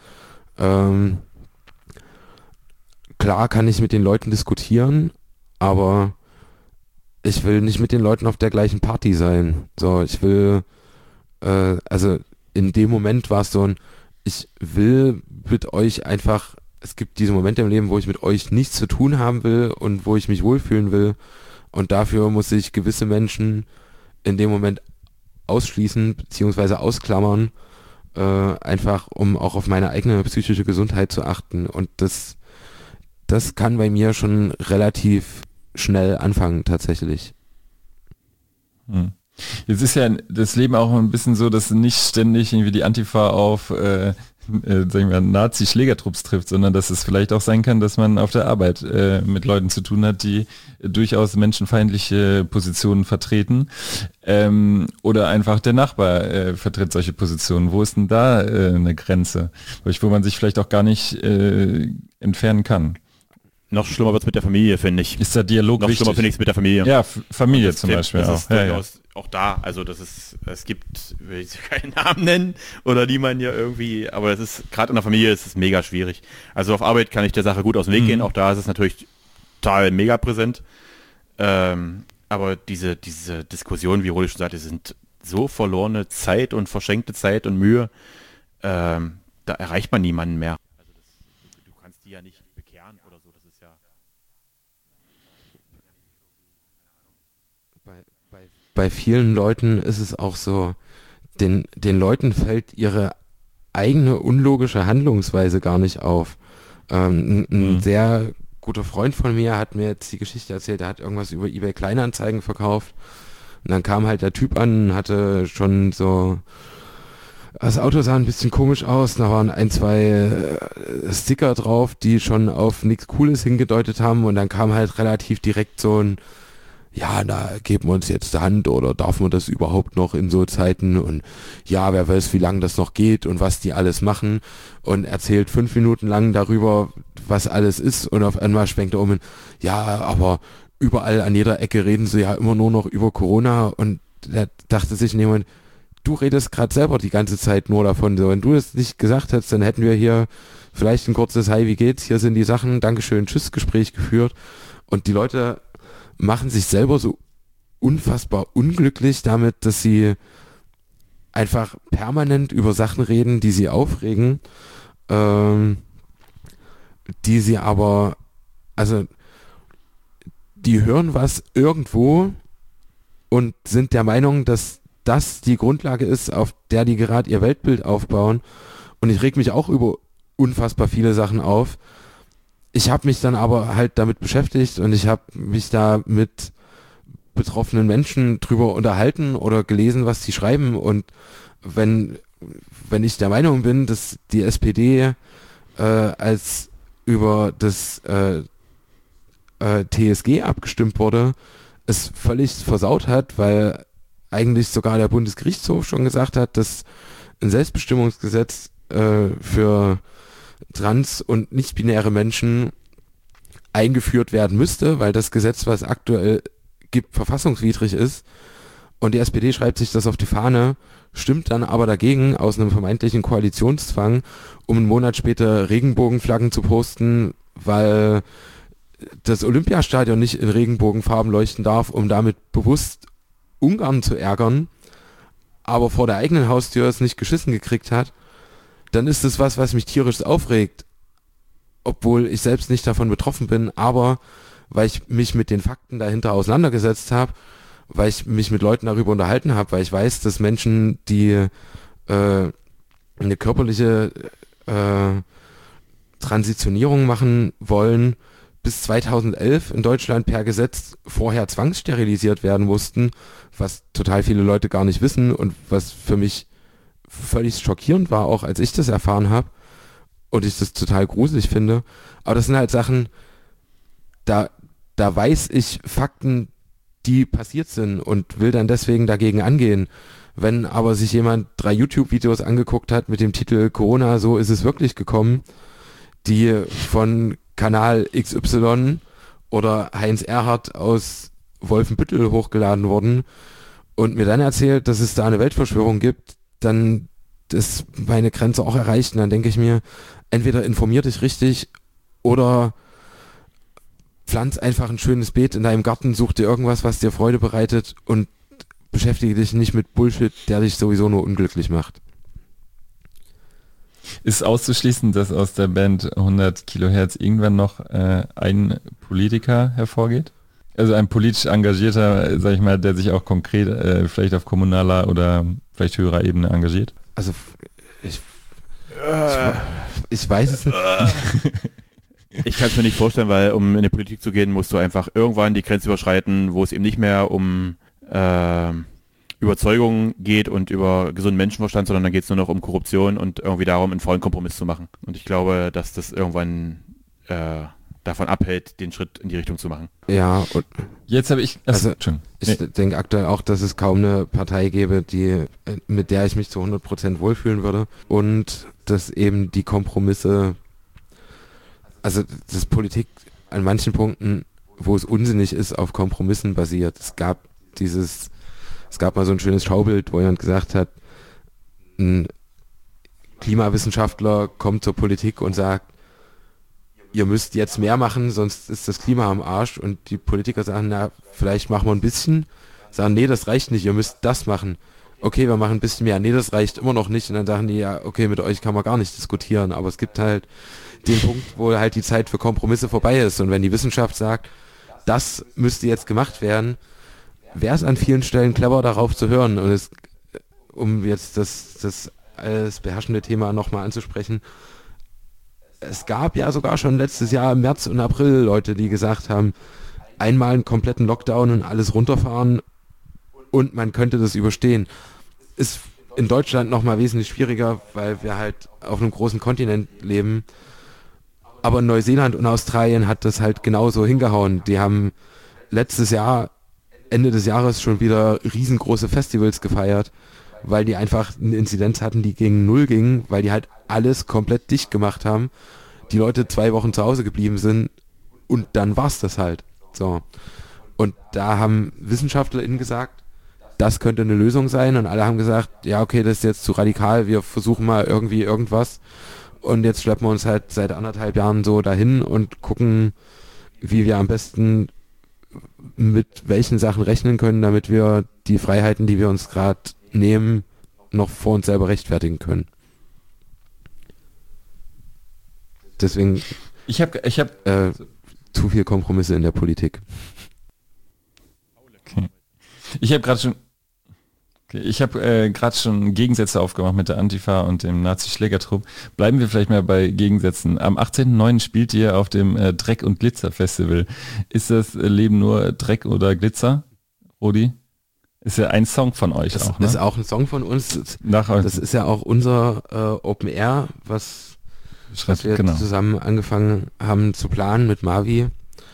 klar, kann ich mit den Leuten diskutieren, aber ich will nicht mit den Leuten auf der gleichen Party sein. So, ich will also in dem Moment war es so ein, ich will mit euch einfach, es gibt diese Momente im Leben, wo ich mit euch nichts zu tun haben will und wo ich mich wohlfühlen will, und dafür muss ich gewisse Menschen in dem Moment ausschließen bzw. ausklammern, einfach um auch auf meine eigene psychische Gesundheit zu achten, und das kann bei mir schon relativ schnell anfangen tatsächlich. Jetzt ist ja das Leben auch ein bisschen so, dass nicht ständig irgendwie die Antifa auf sagen wir, Nazi-Schlägertrupps trifft, sondern dass es vielleicht auch sein kann, dass man auf der Arbeit mit Leuten zu tun hat, die durchaus menschenfeindliche Positionen vertreten, oder einfach der Nachbar vertritt solche Positionen. Wo ist denn da eine Grenze, wo man sich vielleicht auch gar nicht entfernen kann? Noch schlimmer wird es mit der Familie, finde ich. Ist der Dialog noch wichtig? Schlimmer finde ich es mit der Familie. Ja, Familie zum Beispiel das auch. Ist durchaus auch da. Also es gibt, will ich keinen Namen nennen oder die man ja irgendwie, aber es ist, gerade in der Familie ist es mega schwierig. Also auf Arbeit kann ich der Sache gut aus dem Weg gehen. Auch da ist es natürlich total mega präsent. Aber diese Diskussionen, wie Rudi schon sagte, sind so verlorene Zeit und verschenkte Zeit und Mühe, da erreicht man niemanden mehr. Also du kannst die ja nicht bekehren oder so, das ist ja... Bei vielen Leuten ist es auch so, den Leuten fällt ihre eigene unlogische Handlungsweise gar nicht auf. Ein sehr guter Freund von mir hat mir jetzt die Geschichte erzählt, der hat irgendwas über eBay Kleinanzeigen verkauft, und dann kam halt der Typ an, hatte schon so, das Auto sah ein bisschen komisch aus, da waren ein, zwei Sticker drauf, die schon auf nichts Cooles hingedeutet haben, und dann kam halt relativ direkt so ein, ja, na, geben wir uns jetzt die Hand, oder darf man das überhaupt noch in so Zeiten, und ja, wer weiß, wie lange das noch geht und was die alles machen, und erzählt 5 Minuten lang darüber, was alles ist, und auf einmal schwenkt er um, ja, aber überall an jeder Ecke reden sie ja immer nur noch über Corona, und da dachte sich jemand, du redest gerade selber die ganze Zeit nur davon, so, wenn du es nicht gesagt hättest, dann hätten wir hier vielleicht ein kurzes Hi, wie geht's, hier sind die Sachen, Dankeschön, Tschüss Gespräch geführt, und die Leute machen sich selber so unfassbar unglücklich damit, dass sie einfach permanent über Sachen reden, die sie aufregen, die sie aber, also die hören was irgendwo und sind der Meinung, dass das die Grundlage ist, auf der die gerade ihr Weltbild aufbauen, und ich reg mich auch über unfassbar viele Sachen auf, Ich habe mich dann aber halt damit beschäftigt und ich habe mich da mit betroffenen Menschen drüber unterhalten oder gelesen, was die schreiben. Und wenn ich der Meinung bin, dass die SPD als über das TSG abgestimmt wurde, es völlig versaut hat, weil eigentlich sogar der Bundesgerichtshof schon gesagt hat, dass ein Selbstbestimmungsgesetz für trans- und nicht-binäre Menschen eingeführt werden müsste, weil das Gesetz, was aktuell gibt, verfassungswidrig ist. Und die SPD schreibt sich das auf die Fahne, stimmt dann aber dagegen aus einem vermeintlichen Koalitionszwang, um einen Monat später Regenbogenflaggen zu posten, weil das Olympiastadion nicht in Regenbogenfarben leuchten darf, um damit bewusst Ungarn zu ärgern, aber vor der eigenen Haustür es nicht geschissen gekriegt hat, dann ist es was mich tierisch aufregt, obwohl ich selbst nicht davon betroffen bin, aber weil ich mich mit den Fakten dahinter auseinandergesetzt habe, weil ich mich mit Leuten darüber unterhalten habe, weil ich weiß, dass Menschen, die eine körperliche Transitionierung machen wollen, bis 2011 in Deutschland per Gesetz vorher zwangssterilisiert werden mussten, was total viele Leute gar nicht wissen und was für mich völlig schockierend war, auch als ich das erfahren habe und ich das total gruselig finde. Aber das sind halt Sachen, da weiß ich Fakten, die passiert sind und will dann deswegen dagegen angehen. Wenn aber sich jemand 3 YouTube-Videos angeguckt hat mit dem Titel Corona, so ist es wirklich gekommen, die von Kanal XY oder Heinz Erhardt aus Wolfenbüttel hochgeladen wurden und mir dann erzählt, dass es da eine Weltverschwörung gibt, dann ist meine Grenze auch erreicht und dann denke ich mir, entweder informier dich richtig oder pflanz einfach ein schönes Beet in deinem Garten, such dir irgendwas, was dir Freude bereitet und beschäftige dich nicht mit Bullshit, der dich sowieso nur unglücklich macht. Ist auszuschließen, dass aus der Band 100 Kilohertz irgendwann noch ein Politiker hervorgeht? Also ein politisch engagierter, sag ich mal, der sich auch konkret vielleicht auf kommunaler oder vielleicht höherer Ebene engagiert? Also ich weiß es nicht. Ich kann es mir nicht vorstellen, weil um in die Politik zu gehen, musst du einfach irgendwann die Grenze überschreiten, wo es eben nicht mehr um Überzeugung geht und über gesunden Menschenverstand, sondern dann geht es nur noch um Korruption und irgendwie darum, einen faulen Kompromiss zu machen. Und ich glaube, dass das irgendwann davon abhält, den Schritt in die Richtung zu machen. Ja, und jetzt habe ich... ich denke aktuell auch, dass es kaum eine Partei gäbe, mit der ich mich zu 100% wohlfühlen würde. Und dass eben die Kompromisse, also dass Politik an manchen Punkten, wo es unsinnig ist, auf Kompromissen basiert. Es gab mal so ein schönes Schaubild, wo jemand gesagt hat, ein Klimawissenschaftler kommt zur Politik und sagt, ihr müsst jetzt mehr machen, sonst ist das Klima am Arsch. Und die Politiker sagen, na, vielleicht machen wir ein bisschen. Sagen, nee, das reicht nicht, ihr müsst das machen. Okay, wir machen ein bisschen mehr. Nee, das reicht immer noch nicht. Und dann sagen die, ja, okay, mit euch kann man gar nicht diskutieren. Aber es gibt halt den Punkt, wo halt die Zeit für Kompromisse vorbei ist. Und wenn die Wissenschaft sagt, das müsste jetzt gemacht werden, wäre es an vielen Stellen clever, darauf zu hören. Und um jetzt das alles beherrschende Thema nochmal anzusprechen, es gab ja sogar schon letztes Jahr im März und April Leute, die gesagt haben, einmal einen kompletten Lockdown und alles runterfahren und man könnte das überstehen. Ist in Deutschland nochmal wesentlich schwieriger, weil wir halt auf einem großen Kontinent leben. Aber in Neuseeland und Australien hat das halt genauso hingehauen. Die haben letztes Jahr, Ende des Jahres, schon wieder riesengroße Festivals gefeiert, weil die einfach eine Inzidenz hatten, die gegen 0 ging, weil die halt alles komplett dicht gemacht haben. Die Leute 2 Wochen zu Hause geblieben sind und dann war's das halt. So. Und da haben WissenschaftlerInnen gesagt, das könnte eine Lösung sein und alle haben gesagt, ja okay, das ist jetzt zu radikal, wir versuchen mal irgendwie irgendwas und jetzt schleppen wir uns halt seit 1,5 Jahren so dahin und gucken, wie wir am besten mit welchen Sachen rechnen können, damit wir die Freiheiten, die wir uns gerade nehmen, noch vor uns selber rechtfertigen können. Deswegen ich hab zu viel Kompromisse in der Politik. Okay. Ich habe gerade schon Okay, ich habe gerade schon Gegensätze aufgemacht mit der Antifa und dem Nazi-Schlägertrupp. Bleiben wir vielleicht mal bei Gegensätzen. Am 18.09. spielt ihr auf dem Dreck- und Glitzer-Festival. Ist das Leben nur Dreck oder Glitzer, Rudi? Ist ja ein Song von euch das auch, ne? Das ist auch ein Song von uns. Das ist ja auch unser Open Air, was wir zusammen angefangen haben zu planen mit Mavi.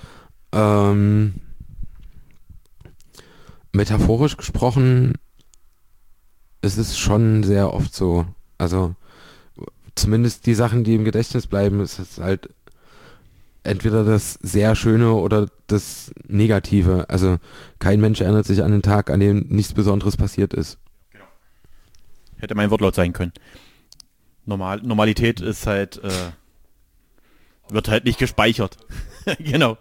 Metaphorisch gesprochen, es ist schon sehr oft so. Also zumindest die Sachen, die im Gedächtnis bleiben, ist es halt entweder das sehr Schöne oder das Negative. Also kein Mensch erinnert sich an den Tag, an dem nichts Besonderes passiert ist. Genau. Hätte mein Wortlaut sein können. Normalität ist halt, wird halt nicht gespeichert. Genau.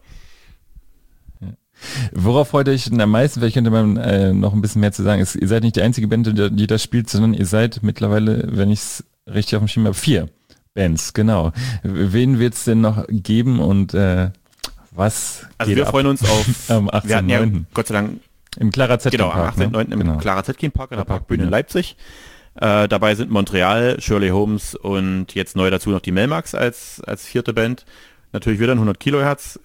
Worauf freut ihr euch denn am meisten? Vielleicht könnte man noch ein bisschen mehr zu sagen. Ihr seid nicht die einzige Band, die das spielt, sondern ihr seid mittlerweile, wenn ich es richtig auf dem Schirm habe, 4 Bands, genau. Wen wird es denn noch geben und was Also wir freuen uns auf, am 18.9. Wir hatten ja Gott sei Dank im Clara Zetkin Park. Genau, am 18.9. im Clara Zetkin Park in der Parkbühne in Leipzig. Dabei sind Montreal, Shirley Holmes und jetzt neu dazu noch die Melmax als 4. Band. Natürlich wieder ein 100 Kilohertz.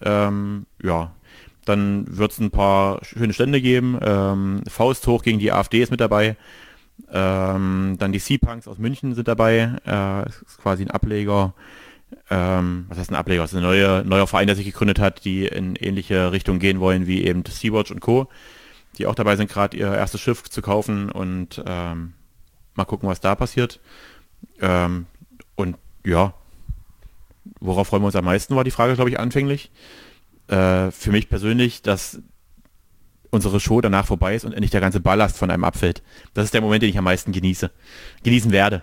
Dann wird es ein paar schöne Stände geben. Faust hoch gegen die AfD ist mit dabei. Dann die Sea-Punks aus München sind dabei. Das ist quasi ein Ableger. Was heißt ein Ableger? Das ist ein neuer Verein, der sich gegründet hat, die in ähnliche Richtung gehen wollen wie eben Sea-Watch und Co., die auch dabei sind, gerade ihr erstes Schiff zu kaufen und mal gucken, was da passiert. Und ja, worauf freuen wir uns am meisten, war die Frage, glaube ich, anfänglich. Für mich persönlich, dass unsere Show danach vorbei ist und endlich der ganze Ballast von einem abfällt. Das ist der Moment, den ich am meisten genießen werde.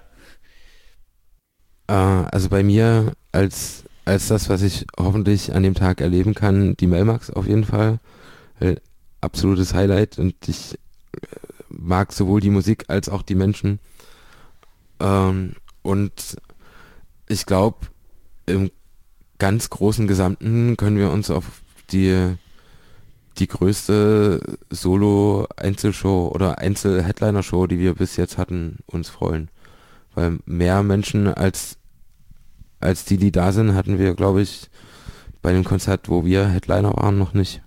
Also bei mir als das, was ich hoffentlich an dem Tag erleben kann, die Melmax auf jeden Fall. Absolutes Highlight und ich mag sowohl die Musik als auch die Menschen. Und ich glaube, im ganz großen Gesamten können wir uns auf die größte Solo-Einzelshow oder Einzel-Headliner-Show, die wir bis jetzt hatten, uns freuen. Weil mehr Menschen als die da sind, hatten wir, glaube ich, bei dem Konzert, wo wir Headliner waren, noch nicht.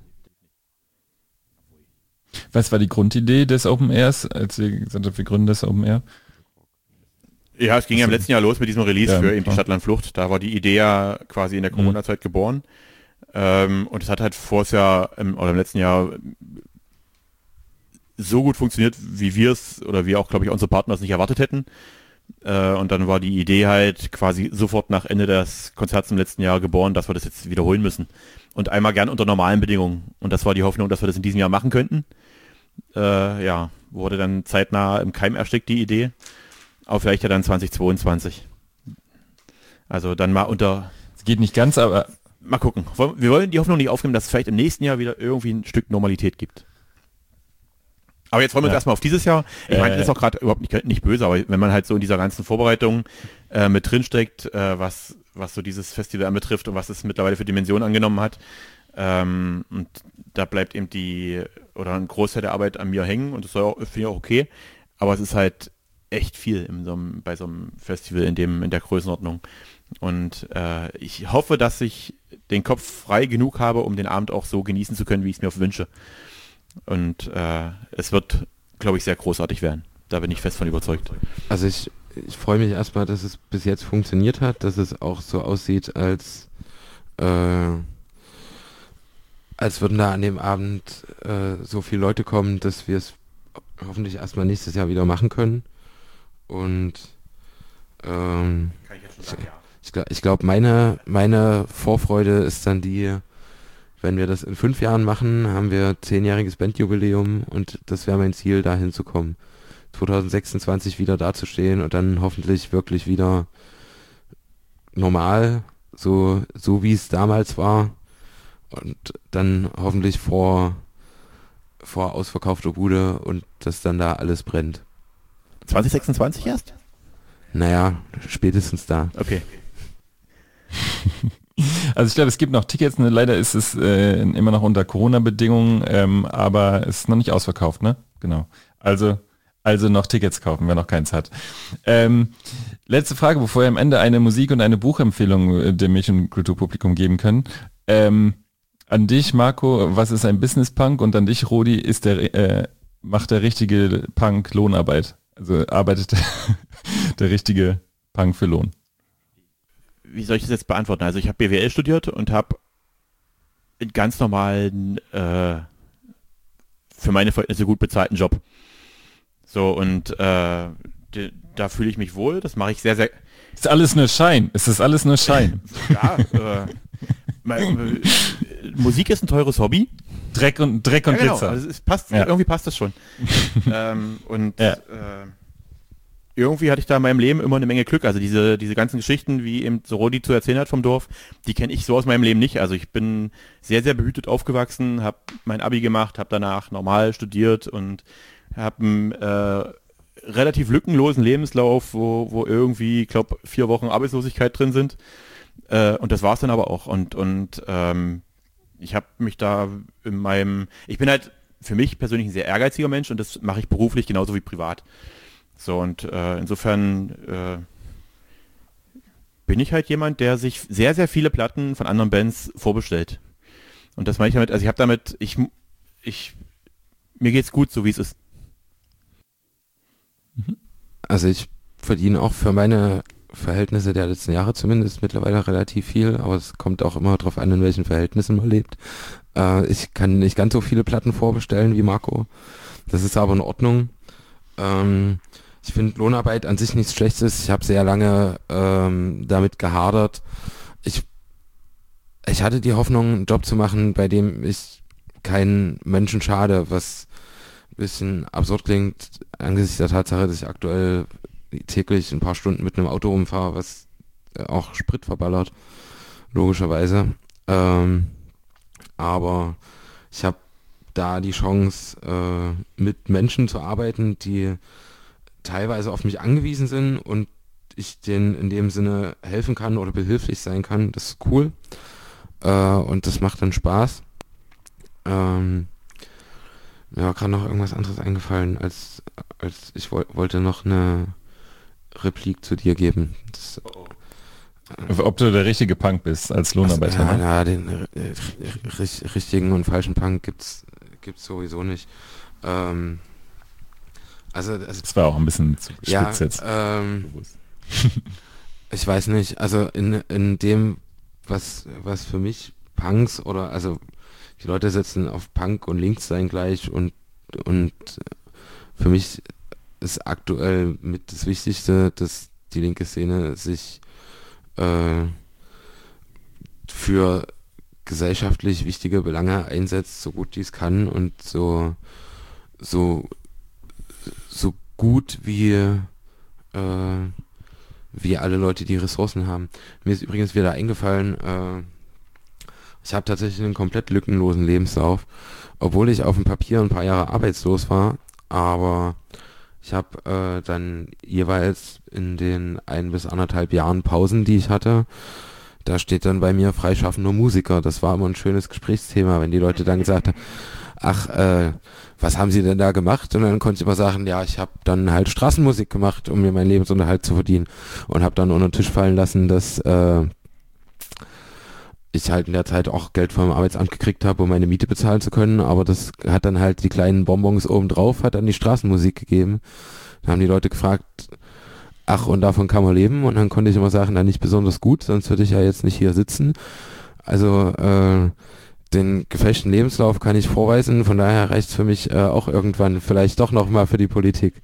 Was war die Grundidee des Open Airs, als ihr gesagt habt, wir gründen das Open Air? Ja, es ging ja im letzten Jahr los mit diesem Release für eben die Stadtlandflucht. Da war die Idee ja quasi in der Corona-Zeit geboren. Und es hat halt im letzten Jahr so gut funktioniert, wie wir es oder wie auch, glaube ich, unsere Partner es nicht erwartet hätten. Und dann war die Idee halt quasi sofort nach Ende des Konzerts im letzten Jahr geboren, dass wir das jetzt wiederholen müssen. Und einmal gern unter normalen Bedingungen. Und das war die Hoffnung, dass wir das in diesem Jahr machen könnten. Wurde dann zeitnah im Keim erstickt, die Idee. Aber vielleicht ja dann 2022. Also dann mal unter... Es geht nicht ganz, aber... Mal gucken. Wir wollen die Hoffnung nicht aufgeben, dass es vielleicht im nächsten Jahr wieder irgendwie ein Stück Normalität gibt. Aber jetzt wollen wir uns erstmal auf dieses Jahr. Ich meine, das ist auch gerade überhaupt nicht böse, aber wenn man halt so in dieser ganzen Vorbereitung mit drinsteckt, was so dieses Festival anbetrifft und was es mittlerweile für Dimensionen angenommen hat, und da bleibt eben ein Großteil der Arbeit an mir hängen und das finde ich auch okay, aber es ist halt echt viel bei so einem Festival in der Größenordnung. Und ich hoffe, dass ich den Kopf frei genug habe, um den Abend auch so genießen zu können, wie ich es mir auch wünsche. Und es wird, glaube ich, sehr großartig werden. Da bin ich fest von überzeugt. Also ich freue mich erstmal, dass es bis jetzt funktioniert hat, dass es auch so aussieht, als würden da an dem Abend so viele Leute kommen, dass wir es hoffentlich erstmal nächstes Jahr wieder machen können. Und kann ich jetzt schon sagen, ja. Ich glaube, meine Vorfreude ist dann die, wenn wir das in 5 Jahren machen, haben wir 10-jähriges Bandjubiläum und das wäre mein Ziel, da hinzukommen. 2026 wieder dazustehen und dann hoffentlich wirklich wieder normal, so wie es damals war und dann hoffentlich vor ausverkaufter Bude und dass dann da alles brennt. 2026 erst? Naja, spätestens da. Okay. Also ich glaube, es gibt noch Tickets, ne? Leider ist es immer noch unter Corona-Bedingungen, aber es ist noch nicht ausverkauft, ne? Genau. Also noch Tickets kaufen, wer noch keins hat. Letzte Frage, bevor wir am Ende eine Musik- und eine Buchempfehlung dem Milch- und Kulturpublikum geben können. An dich, Marco, was ist ein Business-Punk? Und an dich, Rodi, macht der richtige Punk Lohnarbeit? Also arbeitet der richtige Punk für Lohn? Wie soll ich das jetzt beantworten? Also ich habe BWL studiert und habe einen ganz normalen, für meine Verhältnisse gut bezahlten Job. So, und da fühle ich mich wohl, das mache ich sehr, sehr... Ist alles nur Schein? Ist das alles nur Schein? Ja, Musik ist ein teures Hobby. Dreck und Genau, Glitzer. also irgendwie passt das schon. Irgendwie hatte ich da in meinem Leben immer eine Menge Glück. Also diese ganzen Geschichten, wie eben so Rodi zu erzählen hat vom Dorf, die kenne ich so aus meinem Leben nicht. Also ich bin sehr, sehr behütet aufgewachsen, habe mein Abi gemacht, habe danach normal studiert und habe einen relativ lückenlosen Lebenslauf, wo irgendwie, ich glaube, 4 Wochen Arbeitslosigkeit drin sind. Und das war es dann aber auch. Und ich habe mich da ich bin halt für mich persönlich ein sehr ehrgeiziger Mensch und das mache ich beruflich genauso wie privat. So, und insofern bin ich halt jemand, der sich sehr, sehr viele Platten von anderen Bands vorbestellt. Und das meine ich damit, also ich habe damit, mir geht's gut, so wie es ist. Also ich verdiene auch für meine Verhältnisse der letzten Jahre zumindest mittlerweile relativ viel, aber es kommt auch immer darauf an, in welchen Verhältnissen man lebt. Ich kann nicht ganz so viele Platten vorbestellen wie Marco. Das ist aber in Ordnung. Ich finde Lohnarbeit an sich nichts Schlechtes. Ich habe sehr lange damit gehadert. Ich hatte die Hoffnung, einen Job zu machen, bei dem ich keinen Menschen schade, was ein bisschen absurd klingt, angesichts der Tatsache, dass ich aktuell täglich ein paar Stunden mit einem Auto rumfahre, was auch Sprit verballert, logischerweise. Aber ich habe da die Chance, mit Menschen zu arbeiten, die teilweise auf mich angewiesen sind und ich denen in dem Sinne helfen kann oder behilflich sein kann. Das ist cool. Und das macht dann Spaß. Mir war gerade noch irgendwas anderes eingefallen, als ich wollte noch eine Replik zu dir geben. Ob du der richtige Punk bist als Lohnarbeiter? Ja, den richtigen und falschen Punk gibt's sowieso nicht. Das war auch ein bisschen zu spitz jetzt. Ich weiß nicht, also in dem, was für mich Punks oder, also die Leute setzen auf Punk und Linkssein gleich und für mich ist aktuell mit das Wichtigste, dass die linke Szene sich für gesellschaftlich wichtige Belange einsetzt, so gut die es kann und so gut wie alle Leute, die Ressourcen haben. Mir ist übrigens wieder eingefallen, ich habe tatsächlich einen komplett lückenlosen Lebenslauf, obwohl ich auf dem Papier ein paar Jahre arbeitslos war, aber ich habe dann jeweils in den 1 bis 1,5 Jahren Pausen, die ich hatte, da steht dann bei mir freischaffender Musiker. Das war immer ein schönes Gesprächsthema, wenn die Leute dann gesagt haben, ach, was haben Sie denn da gemacht? Und dann konnte ich immer sagen, ja, ich habe dann halt Straßenmusik gemacht, um mir meinen Lebensunterhalt zu verdienen und habe dann unter den Tisch fallen lassen, dass ich halt in der Zeit auch Geld vom Arbeitsamt gekriegt habe, um meine Miete bezahlen zu können, aber das hat dann halt die kleinen Bonbons oben drauf, hat dann die Straßenmusik gegeben. Dann haben die Leute gefragt, ach, und davon kann man leben? Und dann konnte ich immer sagen, na, nicht besonders gut, sonst würde ich ja jetzt nicht hier sitzen. Also den gefälschten Lebenslauf kann ich vorweisen, von daher reicht es für mich auch irgendwann vielleicht doch nochmal für die Politik.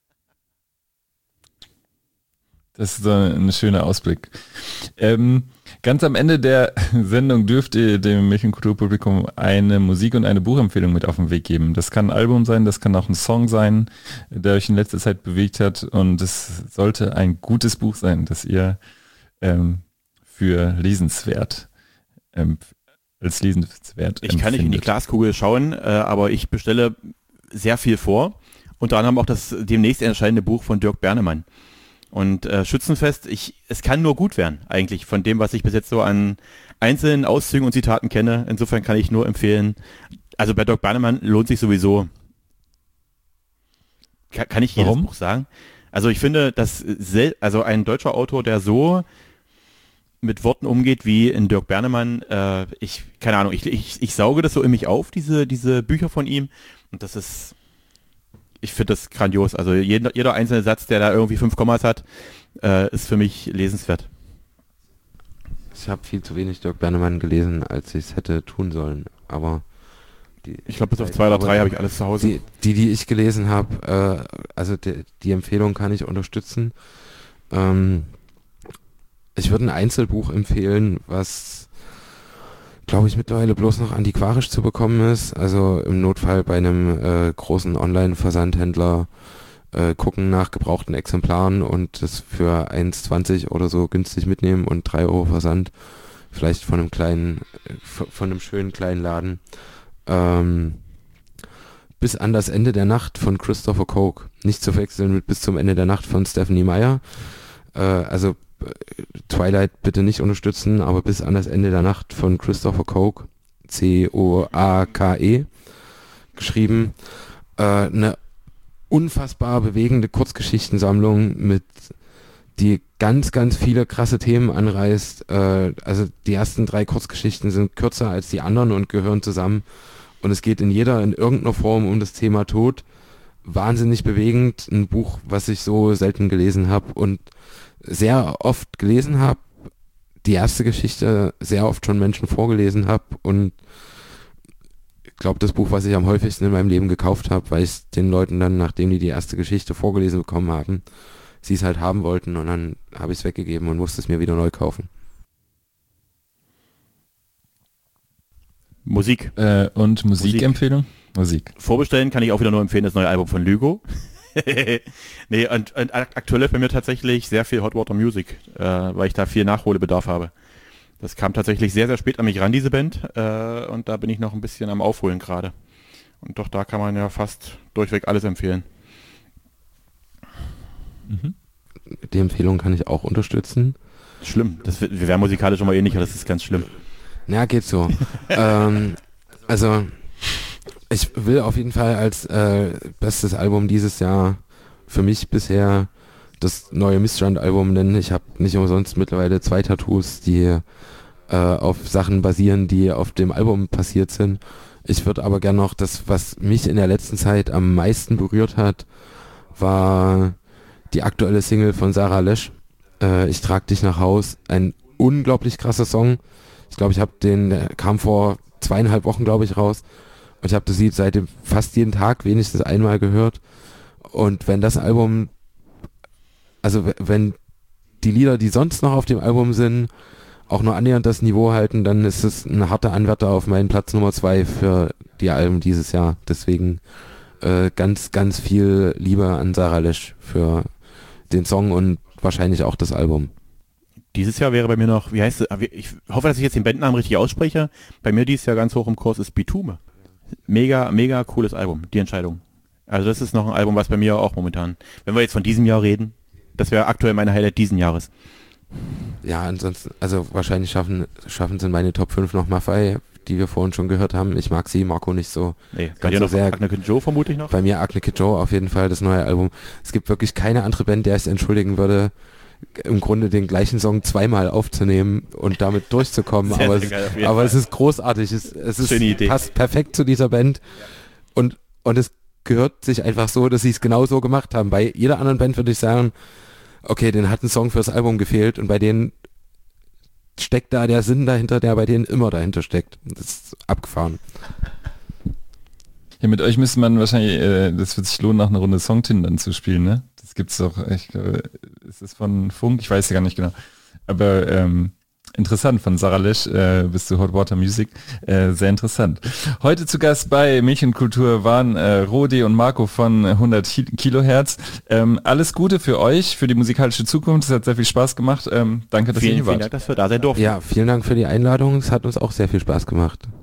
Das ist so ein schöner Ausblick. Ganz am Ende der Sendung dürft ihr dem Milch- und Kulturpublikum eine Musik- und eine Buchempfehlung mit auf den Weg geben. Das kann ein Album sein, das kann auch ein Song sein, der euch in letzter Zeit bewegt hat, und es sollte ein gutes Buch sein, das ihr für lesenswert als lesenswert Ich kann nicht in die Glaskugel schauen, aber ich bestelle sehr viel vor. Unter anderem auch das demnächst erscheinende Buch von Dirk Bernemann. Und Schützenfest, es kann nur gut werden, eigentlich, von dem, was ich bis jetzt so an einzelnen Auszügen und Zitaten kenne. Insofern kann ich nur empfehlen, also bei Dirk Bernemann lohnt sich sowieso kann ich jedes Buch sagen. Also ich finde, dass also ein deutscher Autor, der so mit Worten umgeht wie in Dirk Bernemann, keine Ahnung, ich sauge das so in mich auf, diese Bücher von ihm, und das ist, ich finde das grandios. Also jeder einzelne Satz, der da irgendwie 5 Kommas hat, ist für mich lesenswert. Ich habe viel zu wenig Dirk Bernemann gelesen, als ich es hätte tun sollen, aber ich glaube, bis auf 2 oder 3 habe ich alles zu Hause. Die ich gelesen habe, also die Empfehlung kann ich unterstützen. Ich würde ein Einzelbuch empfehlen, was, glaube ich, mittlerweile bloß noch antiquarisch zu bekommen ist. Also im Notfall bei einem großen Online-Versandhändler gucken nach gebrauchten Exemplaren und das für 1,20 oder so günstig mitnehmen und 3 Euro Versand. Vielleicht von einem schönen kleinen Laden. Bis an das Ende der Nacht von Christopher Coke. Nicht zu verwechseln mit Bis zum Ende der Nacht von Stephenie Meyer. Also Twilight bitte nicht unterstützen, aber Bis an das Ende der Nacht von Christopher Coke, C-O-A-K-E, geschrieben. Eine unfassbar bewegende Kurzgeschichtensammlung, die ganz, ganz viele krasse Themen anreißt. Also die ersten 3 Kurzgeschichten sind kürzer als die anderen und gehören zusammen. Und es geht in irgendeiner Form um das Thema Tod. Wahnsinnig bewegend. Ein Buch, was ich so selten gelesen habe und sehr oft gelesen habe. Die erste Geschichte sehr oft schon Menschen vorgelesen habe und ich glaube, das Buch, was ich am häufigsten in meinem Leben gekauft habe, weil ich den Leuten dann, nachdem die erste Geschichte vorgelesen bekommen haben, sie es halt haben wollten und dann habe ich es weggegeben und musste es mir wieder neu kaufen. Musik. Und Musikempfehlung? Musik. Vorbestellen kann ich auch wieder nur empfehlen, das neue Album von Lygo. Nee, und aktuell läuft bei mir tatsächlich sehr viel Hot Water Music, weil ich da viel Nachholbedarf habe. Das kam tatsächlich sehr, sehr spät an mich ran, diese Band, und da bin ich noch ein bisschen am Aufholen gerade. Und doch, da kann man ja fast durchweg alles empfehlen. Die Empfehlung kann ich auch unterstützen. Schlimm, wir wären musikalisch schon mal ähnlich, aber das ist ganz schlimm. Ja, geht so. Also, ich will auf jeden Fall als bestes Album dieses Jahr für mich bisher das neue Missstand-Album nennen. Ich habe nicht umsonst mittlerweile 2 Tattoos, die auf Sachen basieren, die auf dem Album passiert sind. Ich würde aber gerne noch das, was mich in der letzten Zeit am meisten berührt hat, war die aktuelle Single von Sarah Lesch. Ich trag dich nach Haus. Ein unglaublich krasser Song. Ich glaube, der kam vor 2,5 Wochen, glaube ich, raus. Und ich habe das Lied seitdem fast jeden Tag wenigstens einmal gehört. Und wenn das Album, also wenn die Lieder, die sonst noch auf dem Album sind, auch nur annähernd das Niveau halten, dann ist es ein harter Anwärter auf meinen Platz Nummer 2 für die Alben dieses Jahr. Deswegen ganz, ganz viel Liebe an Sarah Lesch für den Song und wahrscheinlich auch das Album. Dieses Jahr wäre bei mir noch, wie heißt es, ich hoffe, dass ich jetzt den Bandnamen richtig ausspreche. Bei mir dieses Jahr ganz hoch im Kurs ist Bitume. Mega, mega cooles Album, die Entscheidung. Also das ist noch ein Album, was bei mir auch momentan, wenn wir jetzt von diesem Jahr reden, das wäre aktuell meine Highlight diesen Jahres. Ja, ansonsten, also wahrscheinlich schaffen es in meine Top 5 noch Maffei, die wir vorhin schon gehört haben. Ich mag sie, Marco nicht so. Nee, bei dir noch sehr, Agne Kid Joe vermute ich noch? Bei mir Agne Kid Joe auf jeden Fall, das neue Album. Es gibt wirklich keine andere Band, der ich entschuldigen würde, im Grunde den gleichen Song 2-mal aufzunehmen und damit durchzukommen. Aber es ist großartig. Es passt perfekt zu dieser Band. Und es gehört sich einfach so, dass sie es genau so gemacht haben. Bei jeder anderen Band würde ich sagen, okay, denen hat ein Song fürs Album gefehlt und bei denen steckt da der Sinn dahinter, der bei denen immer dahinter steckt. Das ist abgefahren. Ja, mit euch müsste man wahrscheinlich, das wird sich lohnen, nach einer Runde Songtindern zu spielen, ne? Das gibt's doch, ich glaube, ist das von Funk? Ich weiß ja gar nicht genau. Aber interessant, von Sarah Lesch bis zu Hot Water Music, sehr interessant. Heute zu Gast bei Mädchenkultur waren Rodi und Marco von 100 Kilohertz. Alles Gute für euch, für die musikalische Zukunft. Es hat sehr viel Spaß gemacht. Danke, dass ihr hier wart. Vielen Dank, dass wir da sein durften. Ja, vielen Dank für die Einladung. Es hat uns auch sehr viel Spaß gemacht.